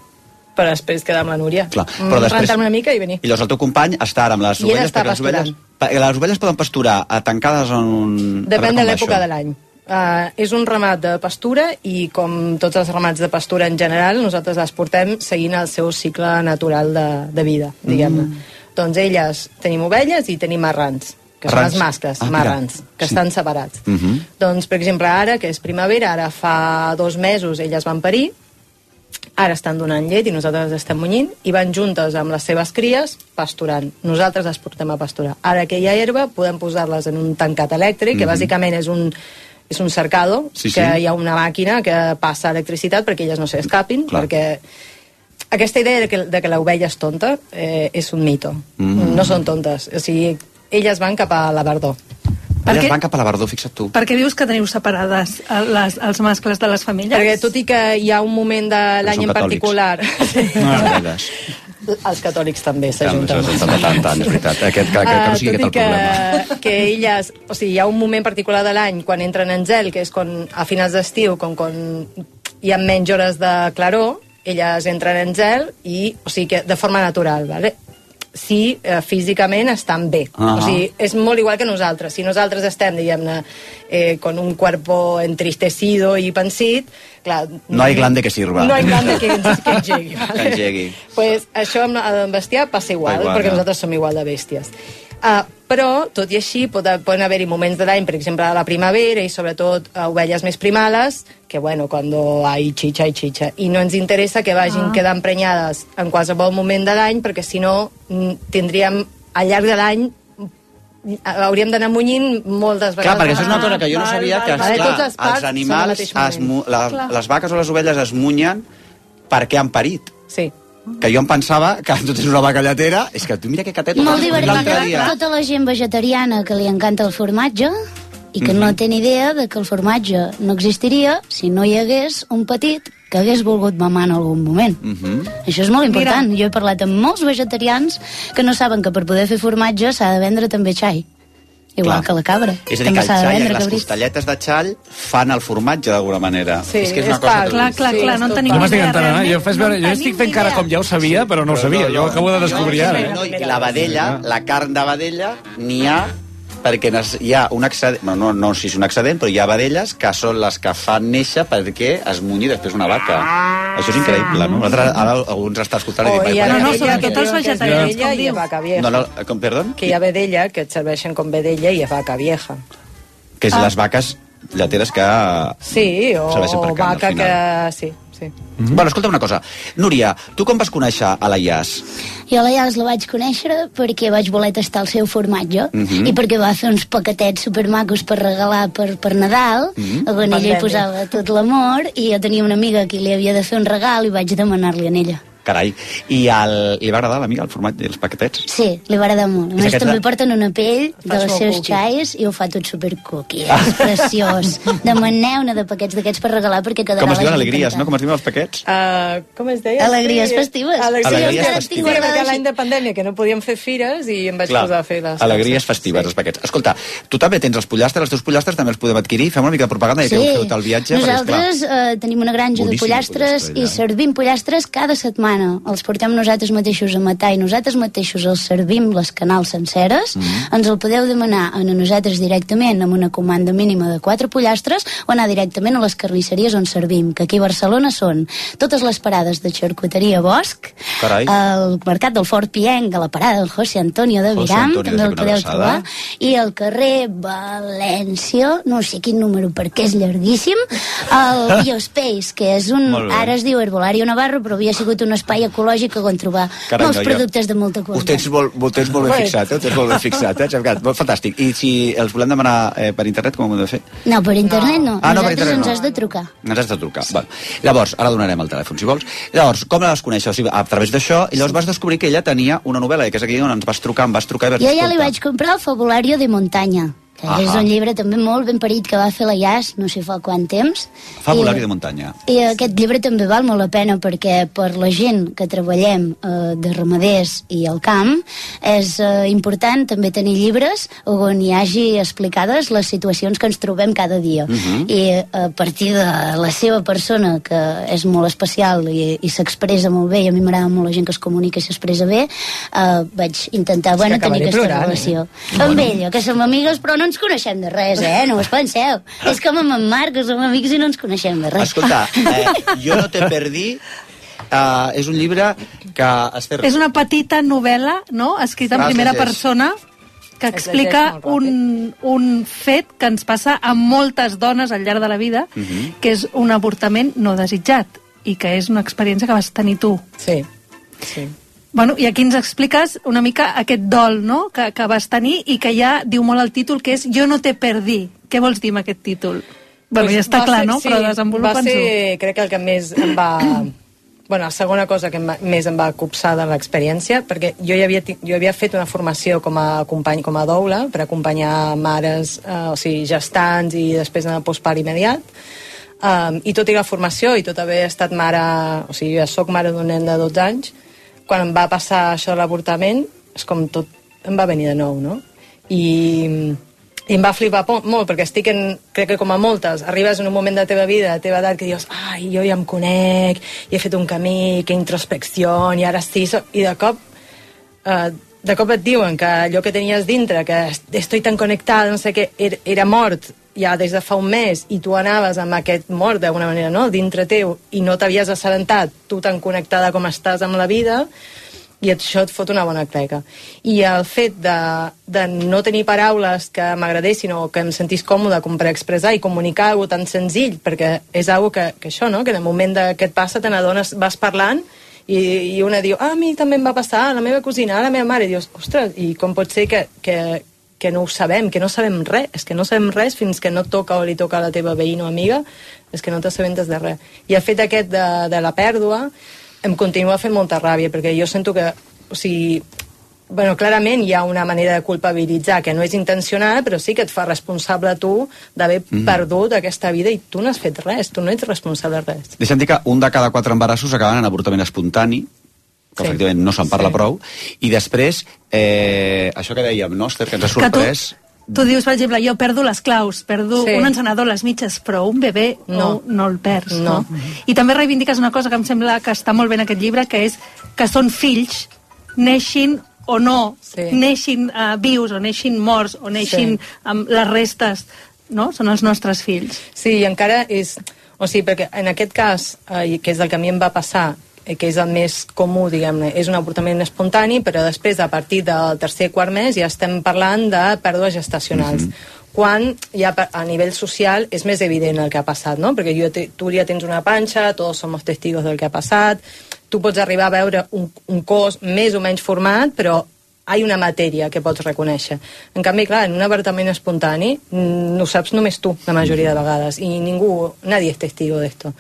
per després quedar amb la Núria. Clar, però després... Rentar-me una mica i venir. I llavors el teu company està ara amb les ovelles, perquè les ovelles... Les ovelles poden pasturar tancades en un... Depèn de l'època de l'any. És un ramat de pastura i com tots els ramats de pastura en general, nosaltres les portem seguint el seu cicle natural de vida, diguem-ne. Doncs elles tenim ovelles i tenim marrans, que són els mascles, marrans, que estan separats. Doncs, per exemple, ara, que és primavera, ara fa 2 mesos elles van parir, ara estan donant llet i nosaltres les estem munyint i van juntes amb les seves cries pasturant. Nosaltres les portem a pasturar. Ara que hi ha herba, podem posar-les en un tancat elèctric, que bàsicament és un cercado, que hi ha una màquina que passa electricitat perquè elles no s'escapin, perquè aquesta idea de que l'ovella és tonta és un mito. No són tontes. O sigui, elles van cap a la verdor. Elles van cap a la verdor, fixa't tu. Per què dius que teniu separades els mascles de les femelles? Perquè tot i que hi ha un moment de l'any en particular... Els catòlics també s'ajunten. Tant, és veritat. Que no sigui aquest el problema. Que elles... O sigui, hi ha un moment particular de l'any quan entren en gel, que és a finals d'estiu, quan hi ha menys hores de claror, elles entren en gel i, o sigui, que de forma natural, ¿vale? Si físicament estan bé. O sigui, és molt igual que nosaltres. Si nosaltres estem, diguem-ne, con un cuerpo entristecido i pensit, clar... No hay glande que sirva. No hay glande que engegui. Que engegui. Pues això amb el bestiar passa igual, perquè nosaltres som igual de bèsties. Però, tot i així, poden haver-hi moments de l'any, per exemple, a la primavera, i sobretot ovelles més primales, que, bueno, cuando hay chicha, hay chicha. I no ens interessa que vagin quedant prenyades en qualsevol moment de l'any, perquè si no tindríem, al llarg de l'any, hauríem d'anar munyint moltes vegades. Clar, perquè això és una cosa que jo no sabia, que els animals, les vaques o les ovelles es munyen perquè han parit. Sí. Que jo em pensava que tu tens una vaca lletera, és que tu mira que cateta. Molt divertit, tota la gent vegetariana que li encanta el formatge i que no té ni idea de que el formatge no existiria si no hi hagués un petit que hagués volgut mamar en algun moment. Això és molt important. Jo he parlat amb molts vegetarians que no saben que per poder fer formatge s'ha de vendre també xai. Igual que la cabra. És a dir, que el xai, les costelletes de xall fan el formatge d'alguna manera. Sí, és que és una cosa... Clar, no en tenim idea. Jo estic fent cara com ja ho sabia, però no ho sabia. Jo ho acabo de descobrir ara. I la vedella, la carn de vedella, n'hi ha perquè hi ha un excedent, no sé si és un excedent, però hi ha vedelles que són les que fan néixer perquè es munyi després una vaca. Això és increïble, no? Ara algú ens està escoltant i diu... No, sobretot els vegetarians, com diu. Perdó? Que hi ha vedella que et serveixen com vedella i vaca vieja. Que és les vaques lleteres que... Sí, o vaca que... Sí. Bueno, escolta una cosa. Núria, tu com vas conèixer a la Ias? Jo a la Ias la vaig conèixer perquè vaig voler tastar el seu formatge i perquè va fer uns paquetets supermacos per regalar per Nadal, on ella hi posava tot l'amor, i jo tenia una amiga que li havia de fer un regal i vaig demanar-li a ella. Carai, i li va agradar l'amiga el formatge i els paquetets? Sí, li va agradar molt. A més, també porten una pell dels seus xais i ho fa tot supercookie. És preciós. Demaneu-ne de paquets d'aquests per regalar perquè quedarà com es diuen alegries, no? Com es diuen els paquets? Com es deia? Alegries festives. Alegries festives. Perquè l'any de pandèmia que no podíem fer fires i em vaig posar a fer les... Alegries festives, els paquets. Escolta, tu també tens els pollastres, els teus pollastres també els podem adquirir. Fem una mica de propaganda i que heu fet el viatge. Nosaltres tenim una granja de pollastres i servim pollastres cada setmana. Els portem nosaltres mateixos a matar i nosaltres mateixos els servim les canals senceres. Ens el podeu demanar a nosaltres directament amb una comanda mínima de 4 pollastres o anar directament a les carnisseries on servim, que aquí a Barcelona són totes les parades de Xarcuteria Bosch, el mercat del Fort Pienc, a la parada del José Antonio de Viram, també el podeu trobar, i al carrer València, no sé quin número perquè és llarguíssim, el Biospace, que és un, ara es diu Herbolario Navarro, però havia sigut un espai ecològic on trobar molts productes de molta qualitat. Ho tens molt ben fixat, molt fantàstic. I si els volem demanar per internet, com ho hem de fer? No, per internet no. Nosaltres ens has de trucar. Ens has de trucar. Llavors, ara donarem el telèfon, si vols. Llavors, com la vas conèixer? A través d'això, i llavors vas descobrir que ella tenia una novel·la, que és aquí on ens vas trucar i vas dir... Jo ja li vaig comprar el Fabulario de Montaña. que és un llibre també molt ben parit que va fer la IAS no sé fa quant temps. Fabulari de muntanya. I aquest llibre també val molt la pena perquè per la gent que treballem de ramaders i al camp és important també tenir llibres on hi hagi explicades les situacions que ens trobem cada dia. I a partir de la seva persona, que és molt especial i s'expressa molt bé, i a mi m'agrada molt la gent que es comunica i s'expressa bé, vaig intentar tenir aquesta relació. Amb ella, que som amigues però no ens coneixem de res, no us penseu. És com amb en Marc, que som amics i no ens coneixem de res. Escolta, Jo no te perdí és un llibre que... És una petita novel·la, no?, escrita en primera persona, que explica un fet que ens passa a moltes dones al llarg de la vida, que és un avortament no desitjat, i que és una experiència que vas tenir tu. Sí. Bueno, i aquí ens expliques una mica aquest dol, no?, que vas tenir i que ja diu molt el títol, que és Jo no te perdí. Què vols dir amb aquest títol? Bueno, ja està clar, no?, però desenvolupa'ns-ho. Va ser, crec que el que més em va... Bueno, la segona cosa que més em va copsar de l'experiència, perquè jo havia fet una formació com a company, com a doula, per acompanyar mares, o sigui, gestants i després en el postpart immediat, i tot i la formació i tot haver estat mare, o sigui, jo soc mare d'un nen de 12 anys, quan em va passar això de l'avortament, és com tot em va venir de nou, no? I em va flipar molt, perquè crec que com a moltes, arribes en un moment de la teva vida, de la teva edat, que dius, ai, jo ja em conec, i he fet un camí, que introspecció, i ara sí, i de cop et diuen que allò que tenies dintre, que estoy tan conectada, no sé què, era mort ja des de fa un mes, i tu anaves amb aquest mort d'alguna manera, no?, dintre teu, i no t'havies assabentat, tu tan connectada com estàs amb la vida, i això et fot una bona claca. I el fet de no tenir paraules que m'agradessin o que em sentís còmode com per expressar i comunicar alguna tan senzill, perquè és alguna que això, no?, que en el moment que et passa te n'adones, vas parlant i una diu, a mi també em va passar, a la meva cosina, a la meva mare, i dius, ostres, i com pot ser que no ho sabem, que no sabem res, és que no sabem res fins que no toca o li toca a la teva veïna o amiga, és que no t'assabentes de res. I el fet aquest de la pèrdua em continua fent molta ràbia, perquè jo sento que, o sigui, bueno, clarament hi ha una manera de culpabilitzar que no és intencional, però sí que et fa responsable tu d'haver perdut aquesta vida i tu no has fet res, tu no ets responsable de res. Deixa'm dir que un de cada 4 embarassos acaben en avortament espontani, que efectivament no se'n parla prou, i després, això que dèiem, no, Esther, que ens ha sorprès... Tu dius, per exemple, jo perdo les claus, perdo un encenedor, les mitges, però un bebè no el perds, no? I també reivindiques una cosa que em sembla que està molt bé en aquest llibre, que és que són fills, neixin o no, neixin vius o neixin morts o neixin amb les restes, no? Són els nostres fills. Sí, i encara és... O sigui, perquè en aquest cas, que és el que a mi em va passar, que és el més comú, diguem-ne, és un avortament espontani, però després, a partir del tercer i quart mes, ja estem parlant de pèrdues gestacionals. Quan ja a nivell social és més evident el que ha passat, no? Perquè tu ja tens una panxa, tots som testigos del que ha passat, tu pots arribar a veure un cos més o menys format, però hi ha una matèria que pots reconèixer. En canvi, clar, en un avortament espontani no ho saps només tu, la majoria de vegades, i nadie és testigo d'esto.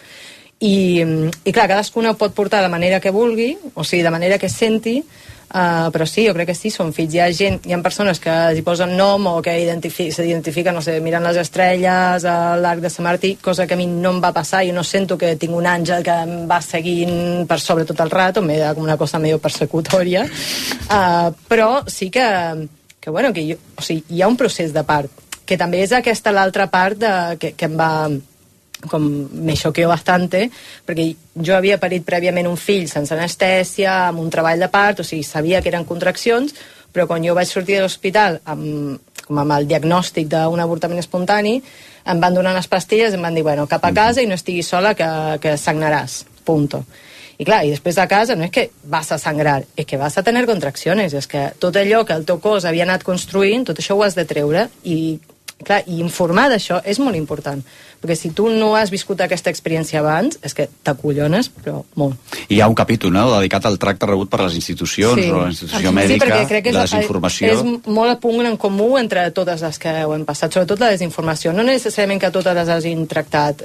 I clar, cadascuna ho pot portar de la manera que vulgui, o sigui, de manera que senti, però sí, jo crec que sí, són fills. Hi ha persones que hi posen nom o que s'identifiquen, no sé, mirant les estrelles, l'arc de Sant Martí, cosa que a mi no em va passar, i no sento que tinc un àngel que em va seguint per sobre tot el rato, em ve com una cosa medio persecutòria, però sí que bueno, que o sigui, hi ha un procés de part, que també és aquesta l'altra part que em va... com me xoqueó bastante, perquè jo havia parit prèviament un fill sense anestèsia, amb un treball de part, o sigui, sabia que eren contraccions, però quan jo vaig sortir de l'hospital com amb el diagnòstic d'un avortament espontani, em van donar unes pastilles i em van dir, bueno, cap a casa i no estiguis sola, que sagnaràs, punto. I clar, i després a casa no és que vas a sangrar, és que vas a tenir contraccions, és que tot allò que el teu cos havia anat construint, tot això ho has de treure, i clar, i informar d'això és molt important, perquè si tu no has viscut aquesta experiència abans, és que t'acollones, però molt. I hi ha un capítol, no?, dedicat al tracte rebut per les institucions, o la institució mèdica, la desinformació... És molt a punt en comú entre totes les que ho hem passat, sobretot la desinformació. No necessàriament que totes les hagin tractat,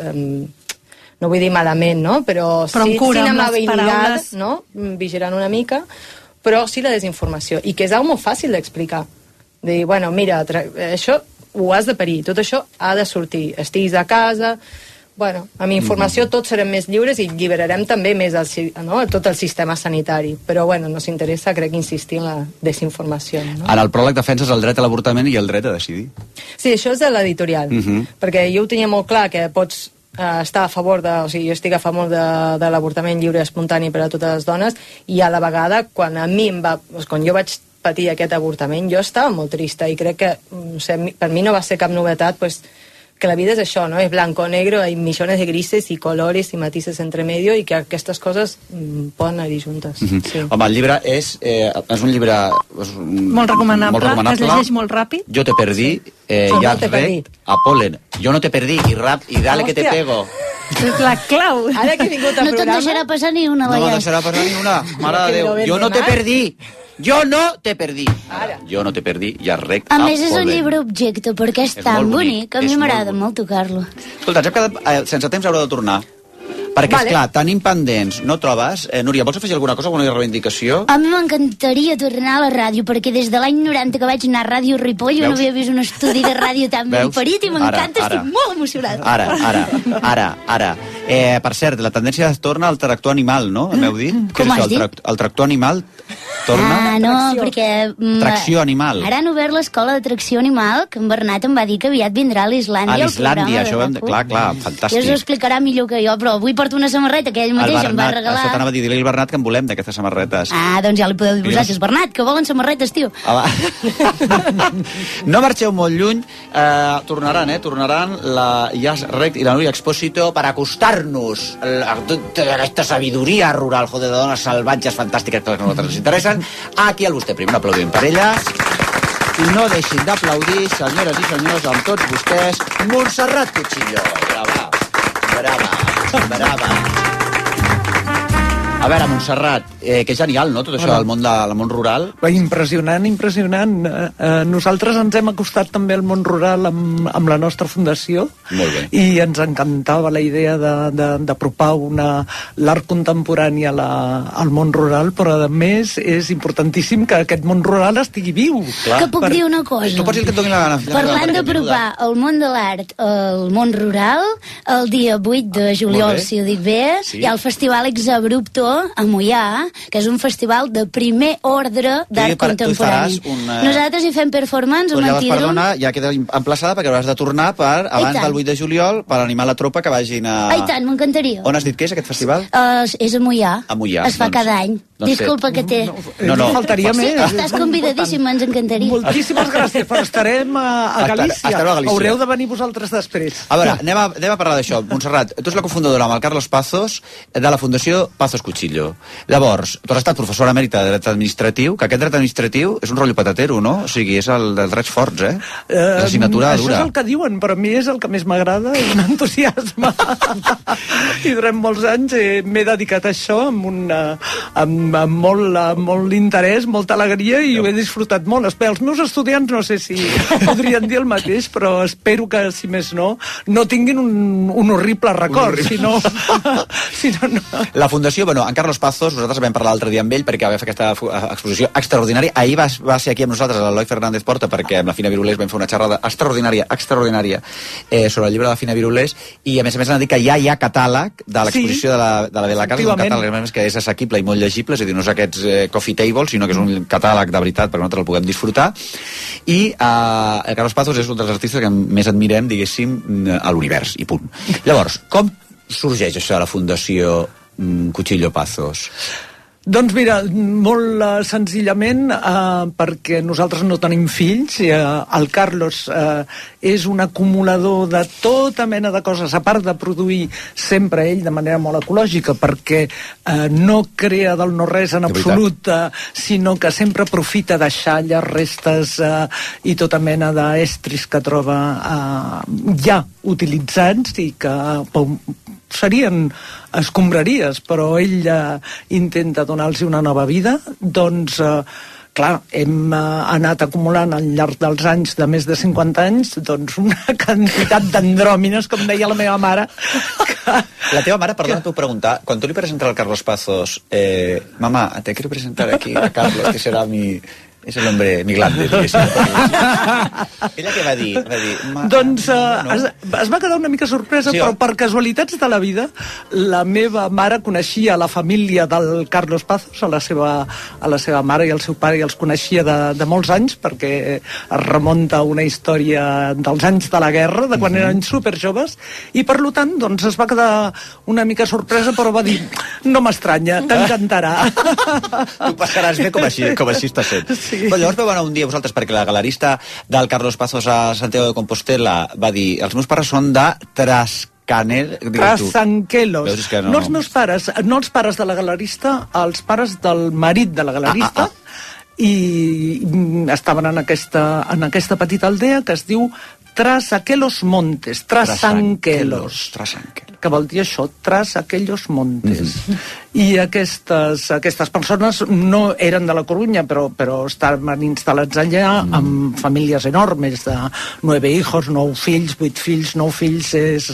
no vull dir malament, no?, però sí amb amabilitat, no?, vigilant una mica, però sí la desinformació, i que és algo molt fàcil d'explicar. De dir, bueno, mira, això ho has de parir, tot això ha de sortir, estiguis a casa. Bueno, amb informació tots serem més lliures i lliberarem també més tot el sistema sanitari. Però bueno, no s'interessa, crec, insistir en la desinformació. No? En el pròleg defenses el dret a l'avortament i el dret a decidir. Sí, això és de l'editorial, perquè jo ho tenia molt clar que pots estar a favor o sigui, jo estic a favor de l'avortament lliure i espontani per a totes les dones, i a la vegada, quan jo vaig patir aquest avortament, jo estava molt trista i crec que per mi no va ser cap novetat, que la vida és això, no? És blanco o negro, hay millones de grises y colores y matices entre medio, i que aquestes coses poden anar-hi juntes. Sí. Home, el llibre és un llibre molt recomanable, es llegeix molt ràpid. Yo te perdí, ya rec, a polen. Yo no te perdí, i rap, i dale que te pego. És la clau. Ara que he vingut al programa... No te'n deixarà passar ni una, No te'n deixarà passar ni una, mare de Déu. Yo no te perdí. Jo no te perdí. Jo no te perdí, ja rec. A més, és un llibre objecte, perquè és tan bonic, que a mi m'agrada molt tocar-lo. Escolta, ens hem quedat sense temps, haurà de tornar. Perquè, esclar, tenim pendents, no trobes? Núria, vols afegir alguna cosa, alguna reivindicació? A mi m'encantaria tornar a la ràdio, perquè des de l'any 90 que vaig anar a Ràdio Ripoll jo no havia vist un estudi de ràdio tan ben parit i m'encanta, estic molt emocionat. Ara. Per cert, la tendència torna al tractor animal, no? M'heu dit? Com has dit? El tractor animal torna... Ah, no, perquè... Tracció animal. Ara han obert l'escola de tracció animal, que en Bernat em va dir que aviat vindrà a l'Islàndia. A l'Islàndia, això ho hem de... Clar, fantàstic. Ja us ho explicarà millor que jo, però avui porto una samarreta que ell mateix em va regalar. Això t'anava a dir, digue'l al Bernat que en volem d'aquestes samarretes. Ah, doncs ja li podeu dir vosaltres, Bernat, que volen samarretes, tio. No marxeu molt lluny, tornaran la Jazz Rec i la Núria Expósito per acostar-nos a tota aquesta sabidoria rural, de dones salvatges fantàstiques que a nosaltres ens interessen. Aquí al Vostè Prim, un aplaudiment per ella. I no deixin d'aplaudir, senyores i senyors, amb tots vostès, Montserrat Cuchillo. Brava. A veure, Montserrat, que és genial, no?, tot això del món rural. Impressionant. Nosaltres ens hem acostat també al món rural amb la nostra fundació. Molt bé. I ens encantava la idea d'apropar l'art contemporani al món rural, però a més és importantíssim que aquest món rural estigui viu. Que puc dir una cosa? Tu pots dir el que et doni la gana. Parlant d'apropar el món de l'art al món rural, el dia 8 de juliol, si ho dic bé, hi ha el Festival Exabrupto a Moià, que és un festival de primer ordre d'art contemporani. Nosaltres hi fem performance, un antidrum. Perdona, ja queda emplaçada perquè hauràs de tornar abans del 8 de juliol per animar la tropa que vagin a... Ai, tant, m'encantaria. On has dit que és aquest festival? És a Moià. A Moià. Es fa cada any. Disculpa que té... No. Faltaria més. Estàs convidadíssim, ens encantaria. Moltíssimes gràcies, però estarem a Galícia. Haureu de venir vosaltres després. A veure, anem a parlar d'això. Montserrat, tu ets la cofundadora amb el Carlos Pazos de la Fundació Pazos Cuchillo. Llavors, tu has estat professora emèrita de dret administratiu, que aquest dret administratiu és un rotllo patatero, no? O sigui, és el dels drets forts, l'assignatura dura. Això és el que diuen, però a mi és el que més m'agrada, és un entusiasme. I durant molts anys m'he dedicat a això amb molt interès, molta alegria, i ho he disfrutat molt. Els meus estudiants no sé si podrien dir el mateix, però espero que, si més no tinguin un horrible record, si no... La Fundació, en Carlos Pazos, nosaltres vam parlar l'altre dia amb ell perquè va fer aquesta exposició extraordinària. Ahir va ser aquí amb nosaltres l'Eloi Fernández Porta, perquè amb la Fina Virulés vam fer una xerrada extraordinària sobre el llibre de la Fina Virulés, i a més han dit que ja hi ha catàleg de l'exposició de la Bella Casa, un catàleg que és assequible i molt llegible, és a dir, no és aquests coffee tables, sinó que és un catàleg de veritat perquè nosaltres el puguem disfrutar. I el Carlos Pazos és un dels artistes que més admirem, diguéssim, a l'univers, i punt. Llavors, com sorgeix això de la Fundació Cuchillo Pazos? Doncs mira, molt senzillament perquè nosaltres no tenim fills. El Carlos és un acumulador de tota mena de coses, a part de produir sempre ell de manera molt ecològica, perquè no crea del no-res en absolut, sinó que sempre aprofita deixalles, restes i tota mena d'estris que troba ja utilitzats i que serien escombraries, però ell intenta donar-los una nova vida. Doncs, clar, hem anat acumulant al llarg dels anys, de més de 50 anys, doncs una quantitat d'andròmines, com deia la meva mare. La teva mare, perdona, t'ho preguntar, quan tu li presentas al Carlos Pazos, mamá, te quiero presentar aquí a Carlos, que será mi És l'hombre migrante. Ella què va dir? Doncs es va quedar una mica sorpresa, però per casualitats de la vida, la meva mare coneixia la família del Carlos Pazos, a la seva mare i al seu pare, i els coneixia de molts anys, perquè es remunta a una història dels anys de la guerra, de quan eren superjoves, i per tant, doncs, es va quedar una mica sorpresa, però va dir, no m'estranya, t'encantarà. Tu passaràs bé com així està sent. Sí. Però llavors vau anar un dia vosaltres, perquè la galerista del Carlos Pazos a Santiago de Compostela va dir, els meus pares són de Trasanquelos. No els meus pares, no els pares de la galerista, els pares del marit de la galerista, i estaven en aquesta petita aldea que es diu Trasanquelos Montes. Trasanquelos. Que vol dir això, Trasanquelos Montes. I aquestes persones no eren de la Corunya, però estaven instal·lats allà amb famílies enormes, de 9 hijos, 9 fills, 8 fills, 9 fills, és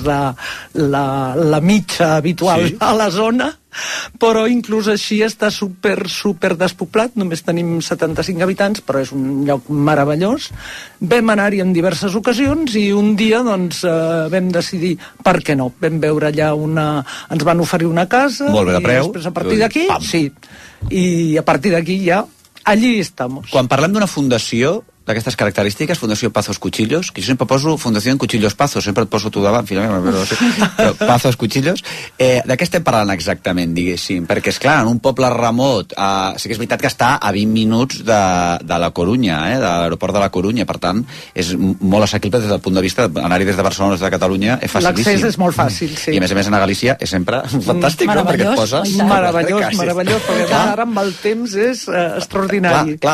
la mitja habitual a la zona, però inclús així està super despoblat, només tenim 75 habitants, però és un lloc meravellós. Vam anar-hi en diverses ocasions i un dia doncs vam decidir, per què no? Vam veure allà ens van oferir una casa. Molt bé de preu. I després a partir d'aquí, sí, i a partir d'aquí ja, allí estamos. Quan parlem d'una fundació d'aquestes característiques, Fundació Pazos Cuchillos, que jo sempre poso Fundació Cuchillos Pazos, sempre et poso tu davant, però Pazos Cuchillos, de què estem parlant exactament, diguéssim? Perquè, esclar, en un poble remot, sí que és veritat que està a 20 minuts de la Corunya, de l'aeroport de la Corunya, per tant, és molt assequible des del punt de vista anar-hi des de Barcelona o des de Catalunya, és facilíssim. L'accés és molt fàcil, sí. I a més a Galícia és sempre fantàstic, no? Perquè et poses... Meravellós, perquè ara amb el temps és extraordinari. Clar,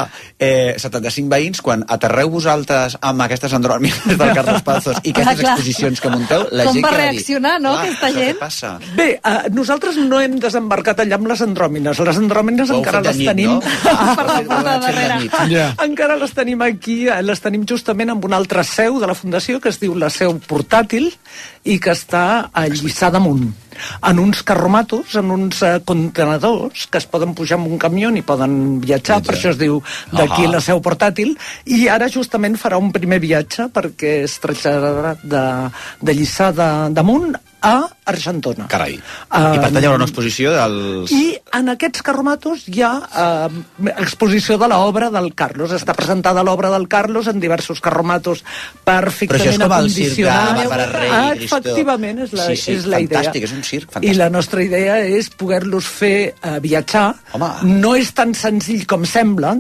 75 veïns, quan aterreu vosaltres amb aquestes andròmines del Carlos Pazos i aquestes exposicions que munteu, la gent com va reaccionar, no, aquesta gent? Què passa? Bé, nosaltres no hem desembarcat allà amb les andròmines. Les andròmines encara les tenim... Per la porta de darrere. Encara les tenim aquí, les tenim justament amb una altra seu de la Fundació, que es diu la seu portàtil, i que està a Lliçà d'Amunt, en uns carromatos, en uns contenedors que es poden pujar en un camió i poden viatjar, per això es diu d'aquí la seu portàtil, i ara justament farà un primer viatge perquè es traslladarà de Lliçà d'Amunt a Argentona. Carai. I per tant hi haurà una exposició dels... I en aquests carromatos hi ha exposició de l'obra del Carlos. Està presentada l'obra del Carlos en diversos carromatos perfectament acondicionats. Però això és com el circ de Bàrbara Rey i Cristo. Efectivament, és la idea. Fantàstic, és un circ fantàstic. I la nostra idea és poder-los fer viatjar. No és tan senzill com sembla.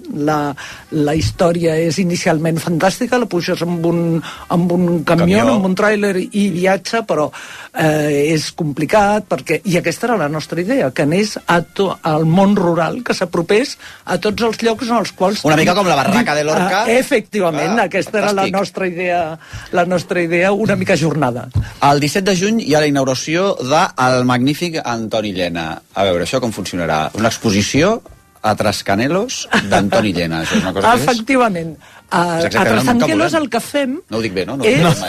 La història és inicialment fantàstica, la puges amb un camió, amb un tràiler i viatja, però és complicat, perquè... I aquesta era la nostra idea, que anés al món rural, que s'apropés a tots els llocs en els quals... Una mica com la barraca de Lorca. Efectivament, aquesta era la nostra idea, una mica jornada. El 17 de juny hi ha la inauguració del magnífic Antoni Llena. A veure, això com funcionarà? Una exposició a Trascanelos d'Antoni Llena. Això és una cosa que és... Efectivament. A Trasanquelos el que fem... No ho dic bé, no?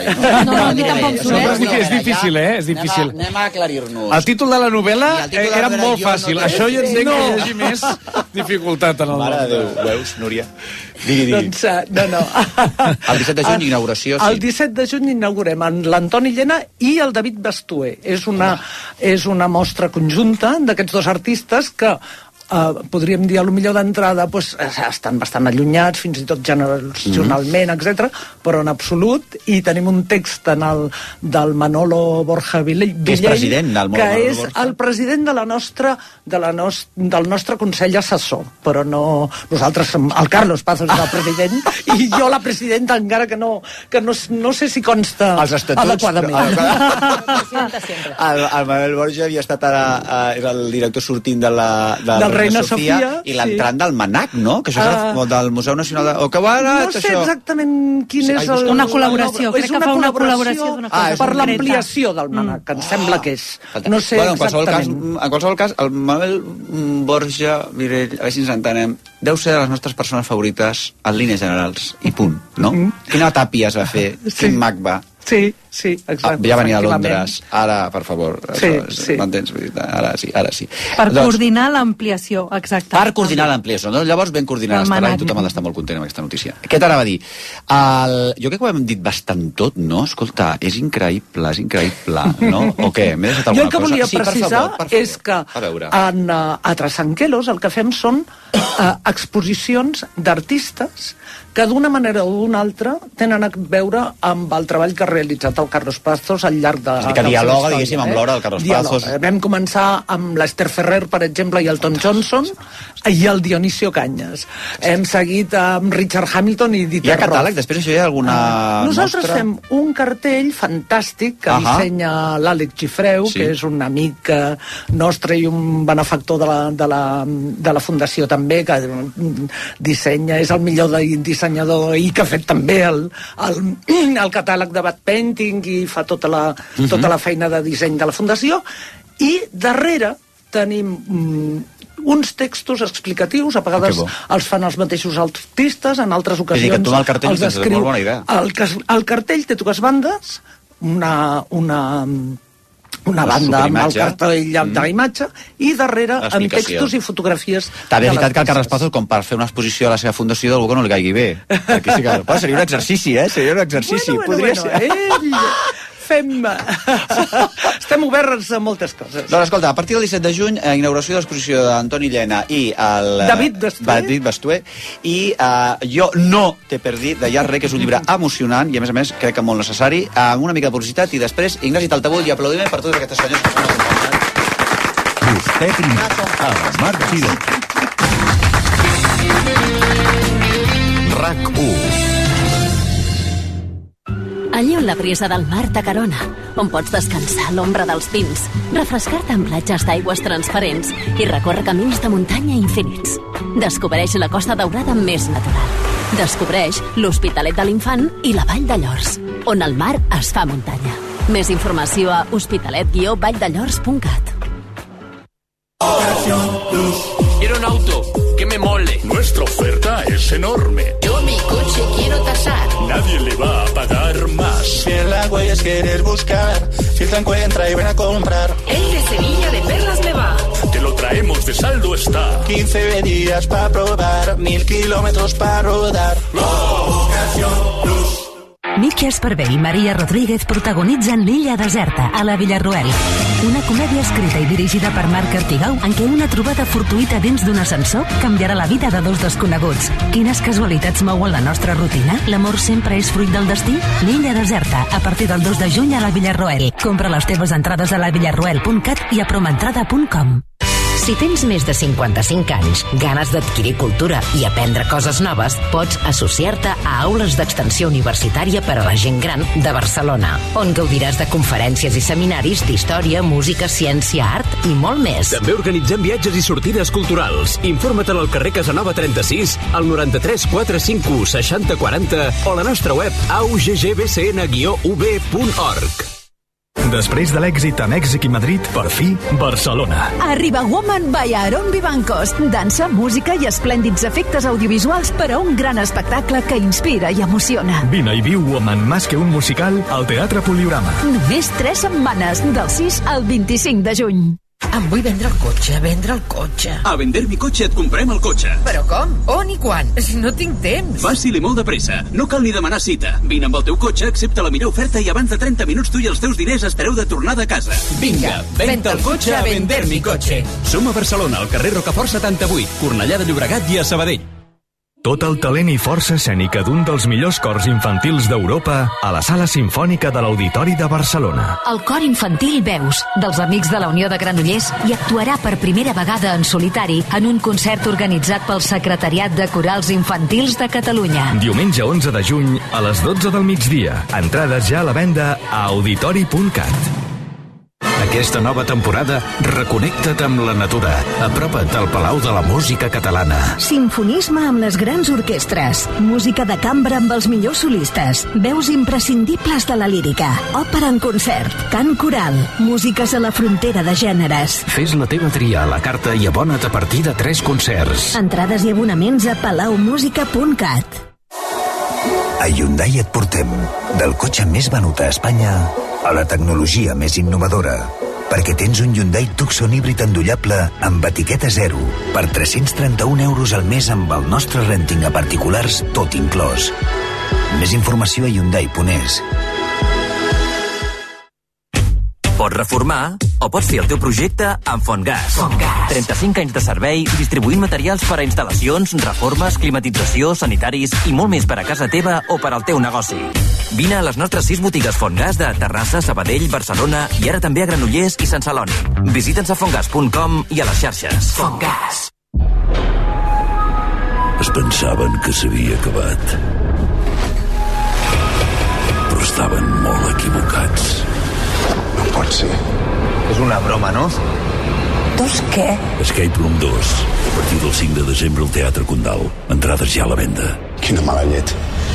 És difícil, és difícil. Anem a aclarir-nos. El títol de la novel·la era molt fàcil. Això ja entenc que hi hagi més dificultat en el nom. Mare de Déu, veus, Núria? Digui. Doncs, no. El 17 de juny, inauguració, sí. El 17 de juny inaugurem l'Antoni Llena i el David Bastuer. És una mostra conjunta d'aquests dos artistes que podríem dir, a lo millor d'entrada estan bastant allunyats, fins i tot generacionalment, etc, però en absolut, i tenim un text del Manolo Borja Villell, que és president del que és el president del nostre Consell Assessor, però no nosaltres, el Carlos Pazos és el president i jo la presidenta, encara que no sé si consta adequadament. El Manuel Borja havia estat era el director sortint de la Reina Sofia, i l'entrant del Manac, no? Que això és del Museu Nacional de... No sé exactament quin és el... Una col·laboració, crec que fa una col·laboració d'una cosa per l'ampliació del Manac, que em sembla que és. No sé exactament. En qualsevol cas, el Manuel Borja Virell, a veure si ens entenem, deu ser de les nostres persones favorites en línies generals, i punt, no? Quina tàpia es va fer, quin mag va. Sí, Sí, exacte. Ja venia a Londres, ara, per favor. Sí. M'entens? Ara sí. Per coordinar l'ampliació, exacte. Per coordinar l'ampliació. Llavors ben coordinat estarà i tothom ha d'estar molt content amb aquesta notícia. Què t'anava a dir? Jo crec que ho hem dit bastant tot, no? Escolta, és increïble, no? O què? M'he deixat alguna cosa? Jo el que volia precisar és que a Trasanquelos el que fem són exposicions d'artistes que d'una manera o d'una altra tenen a veure amb el treball que ha realitzat el Carlos Pazos al llarg de... És a dir, que dialoga, diguéssim, amb l'obra del Carlos Pazos. Vam començar amb l'Esther Ferrer, per exemple, i el Tom Johnson, i el Dionisio Cañas. Hem seguit amb Richard Hamilton i Dieter Roth. Hi ha catàleg? Després això hi ha alguna Nosaltres fem un cartell fantàstic que dissenya l'Àlex Gifreu, que és un amic nostre i un benefactor de la Fundació també, que dissenya, és el millor dissenyador i que ha fet també el catàleg de Bad Painting i fa tota la feina de disseny de la Fundació. I darrere tenim uns textos explicatius, a vegades els fan els mateixos artistes, en altres ocasions els escriu. El cartell té dues bandes, una banda amb el cartell de la imatge i darrere amb textos i fotografies. També és veritat que el Carles Pazos, com per fer una exposició a la seva fundació, d'algú que no li caigui bé. Seria un exercici, Seria un exercici. Podria ser. Estem oberts a moltes coses. Doncs escolta, a partir del 17 de juny, inauguració de l'exposició d'Antoni Llena i el David Bastué, i Jo no t'he perdit, de Llarre, que és un llibre emocionant i a més crec que molt necessari, amb una mica de publicitat i després Ignasi Taltabull i aplaudiment per tots aquests senyors que s'han acompanyat. Vostè primer, a Marc Giró. RAC1. Allí on la brisa del mar t'acarona, on pots descansar a l'ombra dels pins, refrescar-te en platges d'aigües transparents i recórrer camins de muntanya infinits. Descobreix la Costa Daurada més natural. Descobreix l'Hospitalet de l'Infant i la Vall de Llors, on el mar es fa muntanya. Més informació a hospitalet-valldellors.cat. Quiero un auto que me mole. Nuestra oferta es enorme. Yo mi coche quiero tasar. Nadie le va a pagar más. Si en la huellas quieres buscar, si te encuentra y ven a comprar. El de Sevilla de Perlas me va. Te lo traemos de saldo está. 15 días para probar, 1000 kilómetros para rodar. Ocasión Plus. Miqui Esparvé i Maria Rodríguez protagonitzen L'illa deserta, a la Villarroel. Una comèdia escrita i dirigida per Marc Artigau en què una trobada fortuïta dins d'un ascensor canviarà la vida de dos desconeguts. Quines casualitats mouen la nostra rutina? L'amor sempre és fruit del destí? L'illa deserta, a partir del 2 de juny a la Villarroel. Compra les teves entrades a lavillarroel.cat i a promentrada.com. Si tens més de 55 anys, ganes d'adquirir cultura i aprendre coses noves, pots associar-te a Aules d'Extensió Universitària per a la Gent Gran de Barcelona, on gaudiràs de conferències i seminaris d'història, música, ciència, art i molt més. També organitzem viatges i sortides culturals. Informa't al carrer Casanova 36, al 93 451 60 40 o a la nostra web augbcn-ub.org. Després de l'èxit a Mèxic i Madrid, per fi, Barcelona. Arriba Woman by Aaron Vivancos. Dansa, música i esplèndids efectes audiovisuals per a un gran espectacle que inspira i emociona. Vine i viu Woman más que un musical al Teatre Poliorama. Només 3 setmanes, del 6 al 25 de juny. Em vull vendre el cotxe. A Vender mi cotxe et comprem el cotxe. Però com? On i quan? Si no tinc temps. Fàcil i molt de pressa. No cal ni demanar cita. Vine amb el teu cotxe, accepta la millor oferta i abans de 30 minuts tu i els teus diners espereu de tornada a casa. Vinga, venta el cotxe a Vender mi cotxe. Som a Barcelona, al carrer Rocafort 78, Cornellà de Llobregat i a Sabadell. Tot el talent i força escènica d'un dels millors cors infantils d'Europa a la Sala Simfònica de l'Auditori de Barcelona. El cor infantil Veus, dels Amics de la Unió de Granollers, hi actuarà per primera vegada en solitari en un concert organitzat pel Secretariat de Corals Infantils de Catalunya. Diumenge 11 de juny a les 12 del migdia. Entrades ja a la venda a auditori.cat. Aquesta nova temporada, reconnecta't amb la natura. Apropa't al Palau de la Música Catalana. Simfonisme amb les grans orquestres, música de cambra amb els millors solistes, veus imprescindibles de la lírica, òpera en concert, cant coral, músiques a la frontera de gèneres. Fes la teva tria a la carta i abona't a partir de 3 concerts. Entrades i abonaments a palaumusica.cat. A Hyundai et portem del cotxe més venut a Espanya a la tecnologia més innovadora. Perquè tens un Hyundai Tucson híbrid endollable amb etiqueta 0 per 331 euros al mes amb el nostre renting a particulars tot inclòs. Més informació a Hyundai.es. Pots reformar o pots fer el teu projecte amb Fontgas. 35 anys de servei distribuint materials per a instal·lacions, reformes, climatització, sanitaris i molt més per a casa teva o per al teu negoci. Vine a les nostres 6 botigues Fontgas de Terrassa, Sabadell, Barcelona i ara també a Granollers i Sant Celoni. Visita'ns a fontgas.com i a les xarxes. Fontgas. Es pensaven que s'havia acabat, però estaven molt equivocats. No pot ser. És una broma, no? Dos què? Escape Room 2. A partir del 5 de desembre al Teatre Condal. Entrades ja a la venda. Quina mala llet.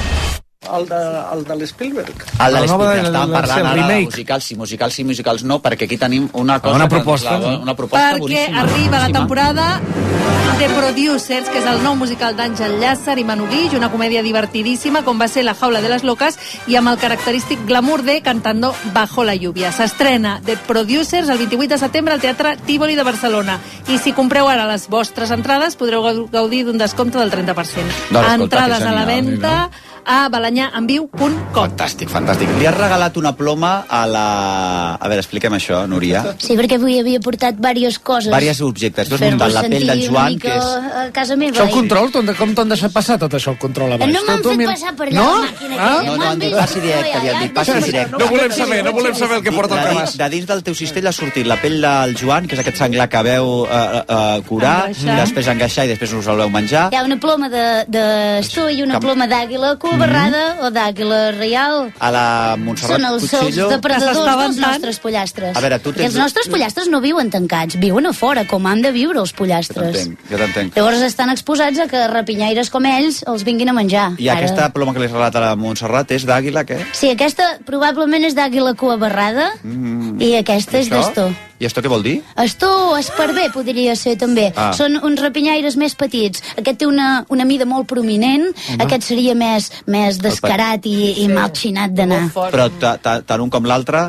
El de l'Spielberg. El de l'Spielberg, estàvem parlant ara de musicals, sí, musicals sí, musicals no, perquè aquí tenim una cosa... Una proposta. Una proposta boníssima. Perquè arriba la temporada The Producers, que és el nou musical d'Àngel Llàcer i Manu Guix, una comèdia divertidíssima, com va ser La jaula de les locas, i amb el característic glamour de Cantando bajo la lluvia. S'estrena The Producers el 28 de setembre al Teatre Tívoli de Barcelona. I si compreu ara les vostres entrades, podreu gaudir d'un descompte del 30%. Entrades a la venda a balanyaenviu.com. Fantàstic, fantàstic. Li has regalat una ploma a la... A veure, expliquem això, Núria. Sí, perquè avui havia portat diverses coses. Diversos objectes. Tu has muntat la pell del Joan, que és... a casa meva. Això el control? Com t'han deixat passar tot això, el control a baix? No m'han fet passar per allà la màquina. No, han dit passi directe, havien dit passi directe. No volem saber el que porta el cabàs. De dins del teu cistell ha sortit la pell del Joan, que és aquest senglar que veu curar, després engaixar i després us el veu menjar. Hi ha una ploma d'estó i una ploma d'àguila barrada o d'àguila reial. A la Montserrat Són els seus depredadors dels nostres pollastres. A veure, tu tens... Els nostres pollastres no viuen tancats, viuen a fora, com han de viure els pollastres. Jo t'entenc. Llavors estan exposats a que rapinyaires com ells els vinguin a menjar. I aquesta ploma que li has regalat a la Montserrat és d'àguila, què? Sí, aquesta probablement és d'àguila cua barrada i aquesta és d'estó. I això què vol dir? Estó, esparver podria ser també. Són uns rapinyaires més petits. Aquest té una mida molt prominent, aquest seria més descarat i mal xinat d'anar. Però tant un com l'altre...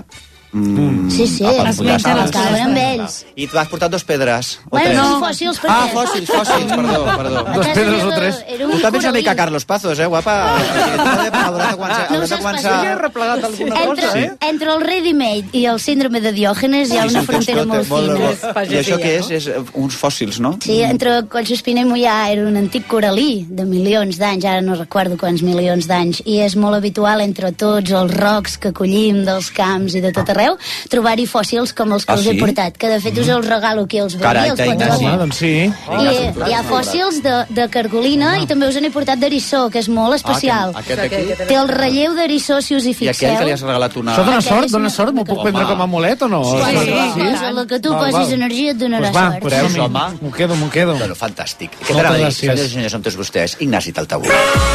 Sí, es mengen els cabres amb ells. I tu has portat 2 pedres. Bueno, no, fòssils, perquè... fòssils, perdó. 2 pedres o 3. Tu també ets una mica Carlos Pazos, guapa? No us replegat alguna cosa, Entre el ready-made i el síndrome de Diògenes hi ha una frontera molt fina. I això què és? És uns fòssils, no? Sí, entre Collsuspina i Moià era un antic coralí de milions d'anys, ara no recordo quants milions d'anys, i és molt habitual entre tots els rocs que collim dels camps i de tot arreu trobar-hi fòssils com els que us he portat, que de fet us els regalo aquí als veïns. Doncs sí. I hi ha fòssils de cargolina i també us n'he portat d'eriçó, que és molt especial. Té el relleu d'eriçó, si us hi fixeu. I aquell que li has regalat una... Això dona sort? M'ho puc prendre com a amulet o no? La que tu posis energia et donarà sort. M'ho quedo. Bueno, fantàstic. Què t'agrada dir? Senyors i senyors, amb tots vostès, Ignasi Taltabú.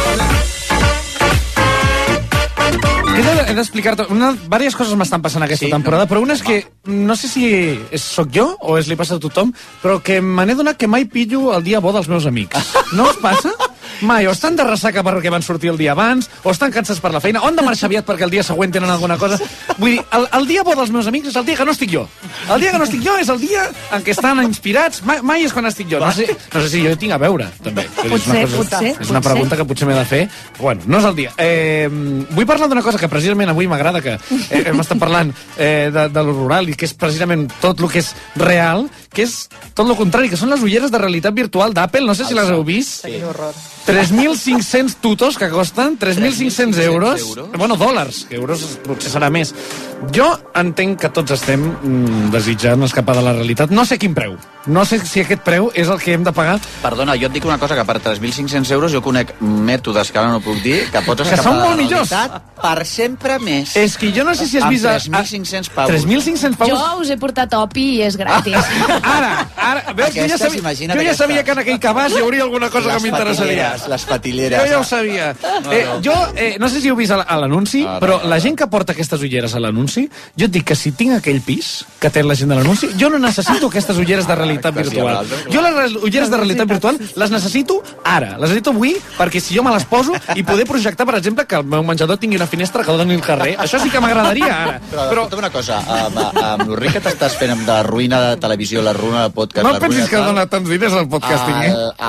He d'explicar-te, diverses coses m'estan passant aquesta temporada, però una és que, no sé si sóc jo o li passa a tothom, però que me n'he donat que mai pillo el dia bo dels meus amics. No us passa? Mai, o estan de ressaca perquè van sortir el dia abans, o estan cansats per la feina, o han de marxar aviat perquè el dia següent tenen alguna cosa. Vull dir, el dia bo dels meus amics és el dia que no estic jo. El dia que no estic jo és el dia en què estan inspirats, mai és quan estic jo. No sé si jo tinc a veure, també. Potser. És una pregunta que potser m'he de fer. Bueno, no és el dia. Vull parlar d'una cosa que precisament avui m'agrada, que hem estat parlant de lo rural i que és precisament tot el que és real, que és tot el contrari, que són les ulleres de realitat virtual d'Apple. No sé si les heu vist. Sí, horror. 3.500 tutos que costen 3.500 euros. Bueno, dòlars, que euros potser serà més. Jo entenc que tots estem desitjant escapar de la realitat. No sé quin preu. No sé si aquest preu és el que hem de pagar. Perdona, jo et dic una cosa, que per 3.500 euros jo conec mètodes que ara no puc dir, que pots escapar de la realitat per sempre més. És que jo no sé si has vist... Amb 3.500 pavos. 3.500 pavos. Jo us he portat opi i és gratis. Ara, veus, jo ja sabia que en aquell cabàs hi hauria alguna cosa que m'interessaria. Les patilleres. Jo ja ho sabia. Jo, no sé si heu vist a l'anunci, però la gent que porta aquestes ulleres a l'anunci, jo et dic que si tinc aquell pis que té la gent de l'anunci, jo no necessito aquestes ulleres de realitat virtual. Jo les ulleres de realitat virtual les necessito ara, les necessito avui, perquè si jo me les poso i poder projectar, per exemple, que el meu menjador tingui una finestra que doni al carrer, això sí que m'agradaria ara. Però una cosa, amb el ric que t'estàs fent amb la ruïna de televisió, la ruïna de podcast... No pensis que dona tants diners al podcasting,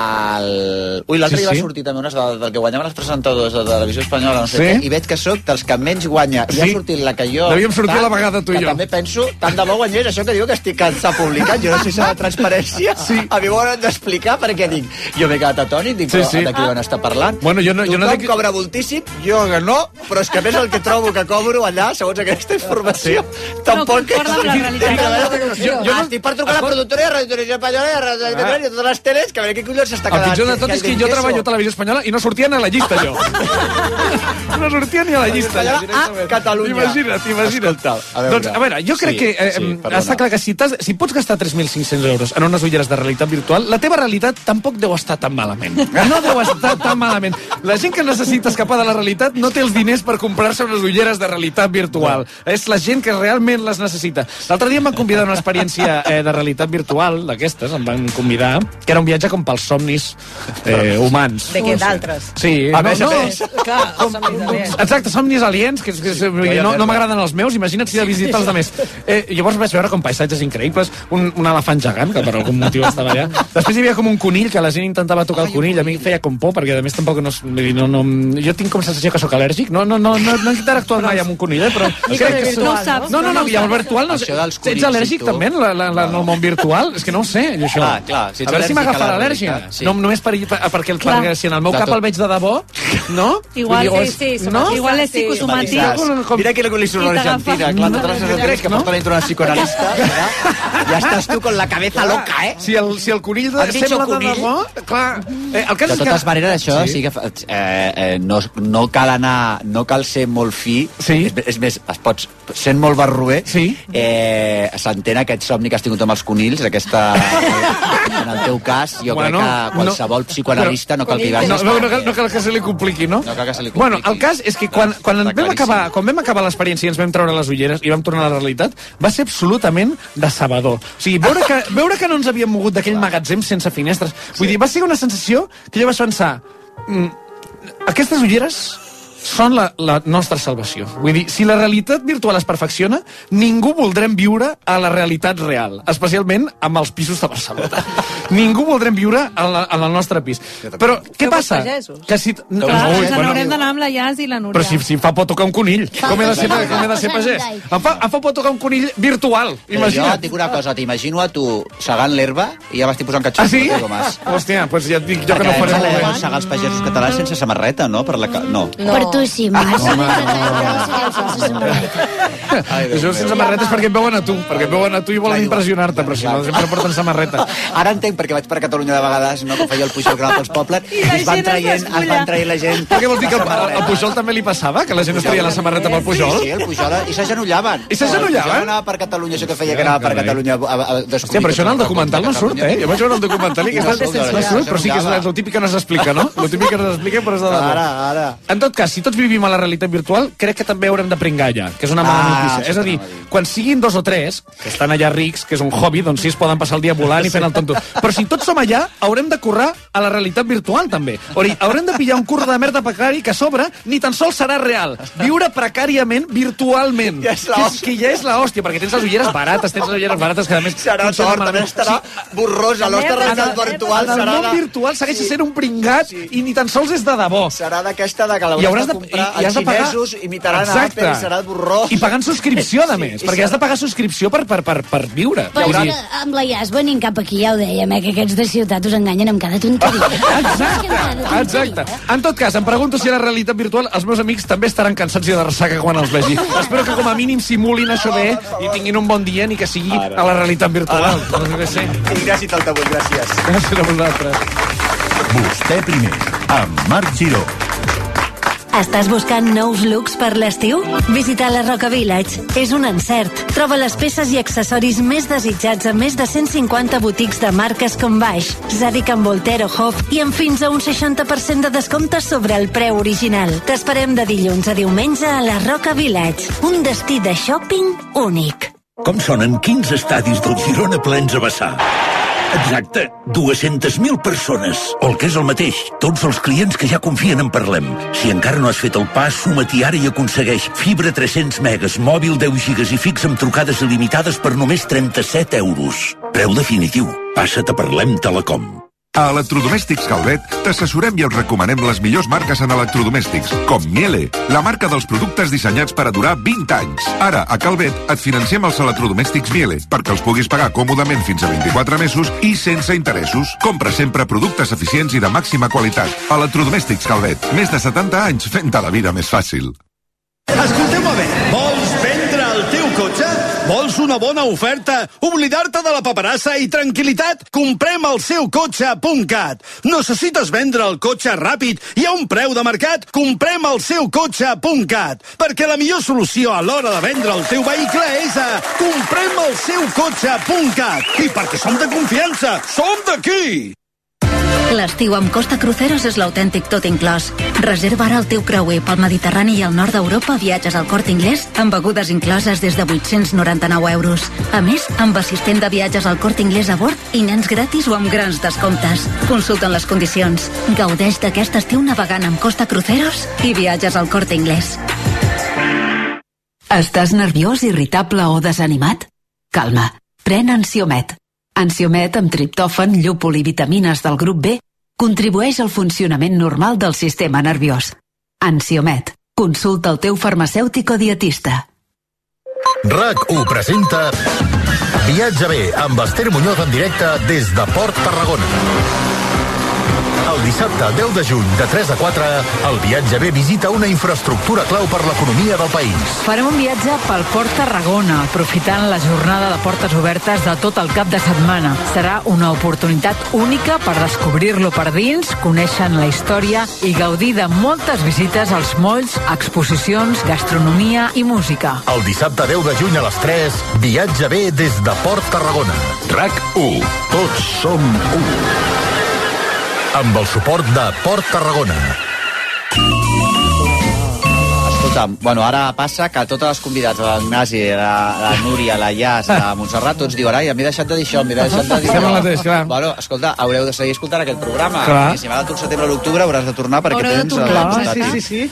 Ui, l'altre dia va sortir també unes dades del que guanyaven els presentadors de televisió espanyola, no sé què, i veig que sóc dels que menys guanya. I ha sortit la que jo... Devíem sortir a la vegada tu i jo. També penso, tant de bo guanyés això que diu que estic cansat publicant. Jo no sé si serà transparència. A mi m'ho hauran d'explicar perquè dic... Jo m'he quedat atònit, dic, però de qui van estar parlant? Tothom cobra moltíssim, jo no, però és que a més el que trobo que cobro allà, segons aquesta informació, tampoc és... Jo estic per trucar a la productora de Radio Televisió Espanyola i de totes les teles, que a veure què collons s'està quedant. El pitjor de tot és que jo treballo a Televisió Espanyola i no sortien a la llista, jo. No sortia ni a la llista. A Catalunya. Imagina't. Doncs, a veure, jo crec que està clar que si pots gastar 3.500 euros en unes ulleres de realitat virtual, la teva realitat tampoc deu estar tan malament. No deu estar tan malament. La gent que necessita escapar de la realitat no té els diners per comprar-se unes ulleres de realitat virtual. És la gent que realment les necessita. L'altre dia em van convidar a una experiència de realitat virtual, d'aquestes, em van convidar, que era un viatge com pels somnis humans. De què, d'altres? Sí. A més. Clar, somnis aliens. Exacte, somnis aliens, que no m'agraden els meus, imagina't si de visitar els altres. Llavors vaig veure com paisatges increïbles, un elefant gegant, que per algun motiu estava allà. Després hi havia com un conill, que la gent intentava tocar el conill, a mi feia com por, perquè a més tampoc no... Jo tinc com sensació que sóc al·lèrgic, no he interactuat mai amb un conill, però... No ho saps. No, i el virtual no... Ets al·lèrgic també en el món virtual? És que no ho sé, jo això. A veure si m'agafa l'al·lèrgia. Només perquè si en el meu cap el veig de debò, no? Igual és psicosomàtic. Mira que li surt l'Argentina, clar, totes les argentines que porten a dintre una psicoanalista, ja estàs tu con la cabeza loca, eh? Si el conill sembla de debò, clar... De totes maneres, això sí que no cal anar, no cal ser molt fi, és més, sent molt barroer, s'entén aquest somni que has tingut amb els conills, en el teu cas, jo crec que qualsevol psicoanalista no cal que hi vagis. No cal que se li compliqui, no? No cal que se li compliqui. Bueno, el cas és que quan vam acabar l'experiència i ens vam treure les ulleres i vam tornar a la realitat, va ser absolutament decebedor. O sigui, veure que no ens havíem mogut d'aquell magatzem sense finestres, vull dir, va ser una sensació que jo vaig pensar, aquestes ulleres són la nostra salvació. Vull dir, si la realitat virtual es perfecciona, ningú voldrem viure a la realitat real, especialment amb els pisos de Barcelona. Ningú voldrem viure al nostre pis. Però què passa? Que si... Haurem d'anar amb la Ias i la Núria. Però si em fa por tocar un conill, com he de ser pagès? Em fa por tocar un conill virtual, imagina't. Jo et dic una cosa, t'imagino a tu segant l'herba i ja m'estic posant catxó. Ah, sí? Hòstia, doncs ja et dic jo que no faré molt bé. Segar els pagesos catalans sense samarreta, no? No. Tu sí, Això sense samarreta és perquè et veuen a tu, i volen impressionar-te, però si no sempre porten samarreta. Ara entenc perquè vaig per Catalunya de vegades, no, que feia el Pujol que anava pels pobles, i es van traient la gent... Què vols dir, que al Pujol també li passava, que la gent es traia la samarreta pel Pujol? Sí, el Pujol, i s'agenollaven. I s'agenollaven? Anava per Catalunya, això que feia que anava per Catalunya... Hòstia, però això en el documental no surt, eh? Jo vaig veure el documental i no surt, però sí que és el típic que no s'explica, no? El típic que no s'explica, però és de debò. Ara. En tot cas, si tots vivim a la realitat virtual, crec que també haurem de pringar allà, que és una mala notícia. És a dir, quan siguin 2 o 3, que estan allà rics, que és un hobby, doncs sí, es poden passar el dia volant i fent el tonto. Però si tots som allà, haurem de currar a la realitat virtual, també. Haurem de pillar un curs de merda precari que a sobre ni tan sols serà real. Viure precàriament, virtualment. Que ja és l'hòstia, perquè tens les ulleres barates, que a més... Serà tort, també estarà borrosa. La nostra realitat virtual serà... El món virtual segueix sent un pringat i ni tan sols és de debò. Serà d'aquesta de que l'hauràs de comprar els xinesos, imitaran a Apple i serà borrós. I pagant subscripció, a més, perquè has de pagar subscripció per viure. Però amb la Ias venint cap aquí ja ho dèiem, que aquests de ciutat us enganyen amb cada tonteria. Exacte. En tot cas, em pregunto si a la realitat virtual els meus amics també estaran cansats i de ressaca quan els vegi. Espero que com a mínim simulin això bé i tinguin un bon dia, ni que sigui a la realitat virtual. Gràcies, Altavui, gràcies. Gràcies a vosaltres. Vostè primer, amb Marc Giró. Estàs buscant nous looks per l'estiu? Visitar la Roca Village és un encert. Troba les peces i accessoris més desitjats a més de 150 botics de marques com Baix, Zadig & Voltaire o Hof i amb fins a un 60% de descompte sobre el preu original. T'esperem de dilluns a diumenge a la Roca Village, un destí de shopping únic. Com sonen 15 estadis del Girona plens a vessar? Exacte, 200.000 persones. O el que és el mateix, tots els clients que ja confien en Parlem. Si encara no has fet el pas, suma-t'hi ara i aconsegueix fibra 300 megas, mòbil 10 gigas i fix amb trucades il·limitades per només 37 euros. Preu definitiu. Passa't a Parlem Telecom. A Electrodomèstics Calvet t'assessorem i et recomanem les millors marques en electrodomèstics, com Miele, la marca dels productes dissenyats per a durar 20 anys. Ara, a Calvet, et financiem els electrodomèstics Miele perquè els puguis pagar còmodament fins a 24 mesos i sense interessos. Compra sempre productes eficients i de màxima qualitat. Electrodomèstics Calvet, més de 70 anys fent-te la vida més fàcil. Escolteu-me bé, vols vendre el teu cotxe? Vols una bona oferta? Oblidar-te de la paperassa i tranquil·litat? Comprem el seu cotxe.cat. Necessites vendre el cotxe ràpid i a un preu de mercat? Comprem el seu cotxe.cat. Perquè la millor solució a l'hora de vendre el teu vehicle és a comprem el seu cotxe.cat. I perquè som de confiança, som d'aquí! L'estiu amb Costa Cruceros és l'autèntic tot inclòs. Reserva ara el teu creuer pel Mediterrani i al nord d'Europa, viatges al Corte Inglés amb begudes incloses des de 899 euros. A més, amb assistent de viatges al Corte Inglés a bord i nens gratis o amb grans descomptes. Consulten les condicions. Gaudeix d'aquest estiu navegant amb Costa Cruceros i viatges al Corte Inglés. Estàs nerviós, irritable o desanimat? Calma, pren Ansiomet. Ansiomet amb triptòfan, llúpol i vitamines del grup B contribueix al funcionament normal del sistema nerviós. Ansiomet. Consulta el teu farmacèutic o dietista. RAC1 presenta Viatge bé amb Esther Muñoz en directe des de Port Tarragona. El dissabte 10 de juny de 3 a 4, el Viatge bé visita una infraestructura clau per l'economia del país. Farem un viatge pel Port Tarragona, aprofitant la jornada de portes obertes de tot el cap de setmana. Serà una oportunitat única per descobrir-lo per dins, conèixer la història i gaudir de moltes visites als molls, exposicions, gastronomia i música. El dissabte 10 de juny a les 3, Viatge bé des de Port Tarragona. RAC1. Tots som u. Amb el suport de Port Tarragona. Escolta'm, bueno, ara passa que totes les convidats, l'Ignasi, la Núria, la Yas, la Montserrat, tots diuen, ai, m'he deixat de dir això, m'he deixat de dir Estem això. al mateix, clar. Bueno, escolta, haureu de seguir escoltant aquest programa. Clar. I si m'ha de tu el setembre o l'octubre hauràs de tornar perquè Haureu de tens... tornar, sí.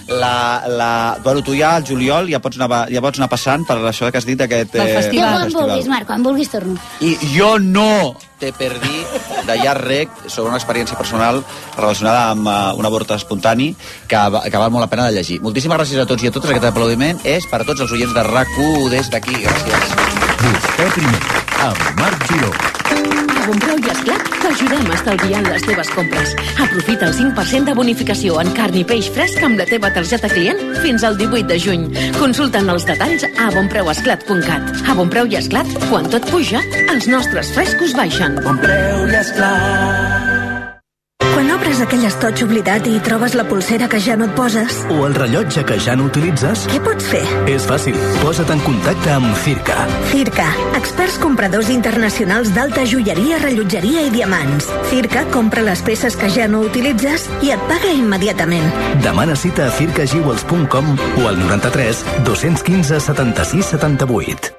Bueno, tu ja al juliol ja pots anar passant per això que has dit d'aquest Jo quan vulguis, Marc, quan vulguis torno. I jo no té per dir de llarg rec sobre una experiència personal relacionada amb un abort espontani que val molt la pena de llegir. Moltíssimes gràcies a tots i a totes. Aquest aplaudiment és per a tots els oients de RAC1 des d'aquí. Gràcies. Vostè primer, amb Marc Giró. A Bonpreu i Esclat t'ajudem estalviant les teves compres. Aprofita el 5% de bonificació en carn i peix fresc amb la teva targeta client fins al 18 de juny. Consulta'n els detalls a bonpreuesclat.cat. A Bonpreu i Esclat, quan tot puja, els nostres frescos baixen. Bonpreu i Esclat. Quan obres aquell estoig oblidat i trobes la pulsera que ja no et poses, O el rellotge que ja no utilitzes? què pots fer? És fàcil. Posa't en contacte amb Circa. Circa, experts compradors internacionals d'alta joieria, rellotgeria i diamants. Circa compra les peces que ja no utilitzes i et paga immediatament. Demana cita a circajewels.com o al 93 215 76 78.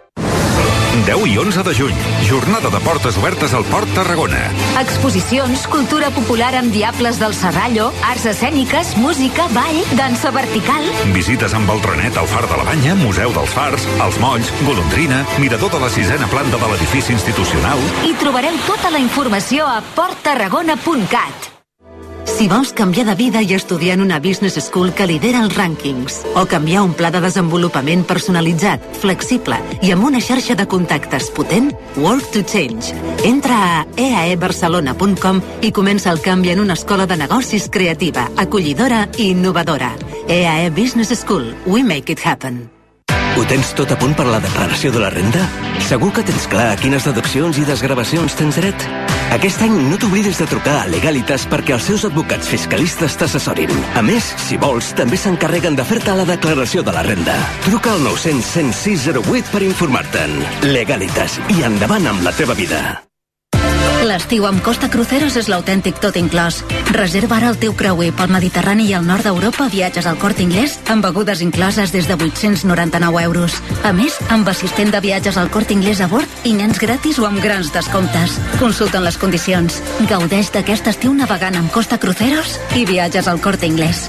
10 i 11 de juny, jornada de portes obertes al Port Tarragona. Exposicions, cultura popular amb diables del Serrallo, arts escèniques, música, ball, dansa vertical. Visites amb el trenet al Far de la Banya, Museu dels Fars, els Molls, Golondrina, mirador de la 6ª planta de l'edifici institucional. Hi trobareu tota la informació a porttarragona.cat. Si vols canviar de vida i estudiar en una business school que lidera els rànquings, o canviar un pla de desenvolupament personalitzat, flexible i amb una xarxa de contactes potent, Work to Change. Entra a eaebarcelona.com i comença el canvi en una escola de negocis creativa, acollidora i innovadora. EAE Business School. We make it happen. Ho tens tot a punt per la declaració de la renda? Segur que tens clar a quines deduccions i desgravacions tens dret? Aquest any no t'oblidis de trucar a Legalitas perquè els seus advocats fiscalistes t'assessorin. A més, si vols, també s'encarreguen de fer-te la declaració de la renda. Truca al 900 106 08 per informar-te'n. Legalitas, i endavant amb la teva vida. L'estiu amb Costa Cruceros és l'autèntic tot inclòs. Reserva ara el teu creuer pel Mediterrani i el nord d'Europa, viatges al Corte Inglés, amb begudes incloses des de 899 euros. A més, amb assistent de viatges al Corte Inglés a bord i nens gratis o amb grans descomptes. Consulta'n les condicions. Gaudeix d'aquest estiu navegant amb Costa Cruceros i viatges al Corte Inglés.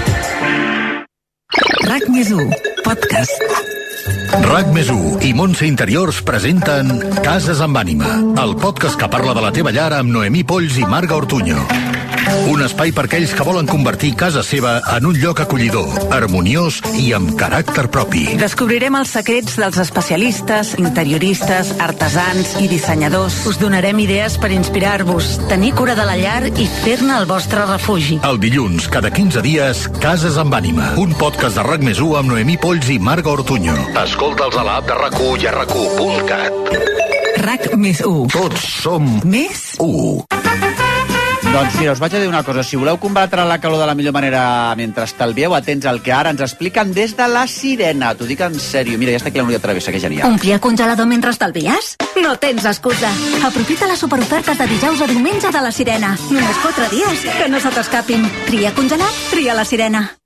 RAC+1, podcast. RAC+1 i Montse Interiors presenten Cases amb ànima, el podcast que parla de la teva llar amb Noemí Polls i Marga Ortuño. Un espai per aquells que volen convertir casa seva en un lloc acollidor, harmoniós i amb caràcter propi. Descobrirem els secrets dels especialistes, interioristes, artesans i dissenyadors. Us donarem idees per inspirar-vos, tenir cura de la llar i fer-ne el vostre refugi. El dilluns, cada 15 dies, Cases amb ànima, un podcast de RAC+1 amb Noemí Polls i Marga Ortuño. Escolta'ls a l'app de RAC1 i a RAC1.cat. RAC+1. Tots som més 1. Doncs mira, us vaig a dir una cosa. Si voleu combatre la calor de la millor manera mentre estalvieu, atents al que ara ens expliquen des de La Sirena. T'ho dic en sèrio. Mira, ja està aquí la Núria Travessa, que genial. Omplir el congelador mentre estalvies? No tens excusa. Aprofita les superofertes de dijous a diumenge de La Sirena. Només 4 dies. Que no se t'escapin. Tria congelat, tria La Sirena.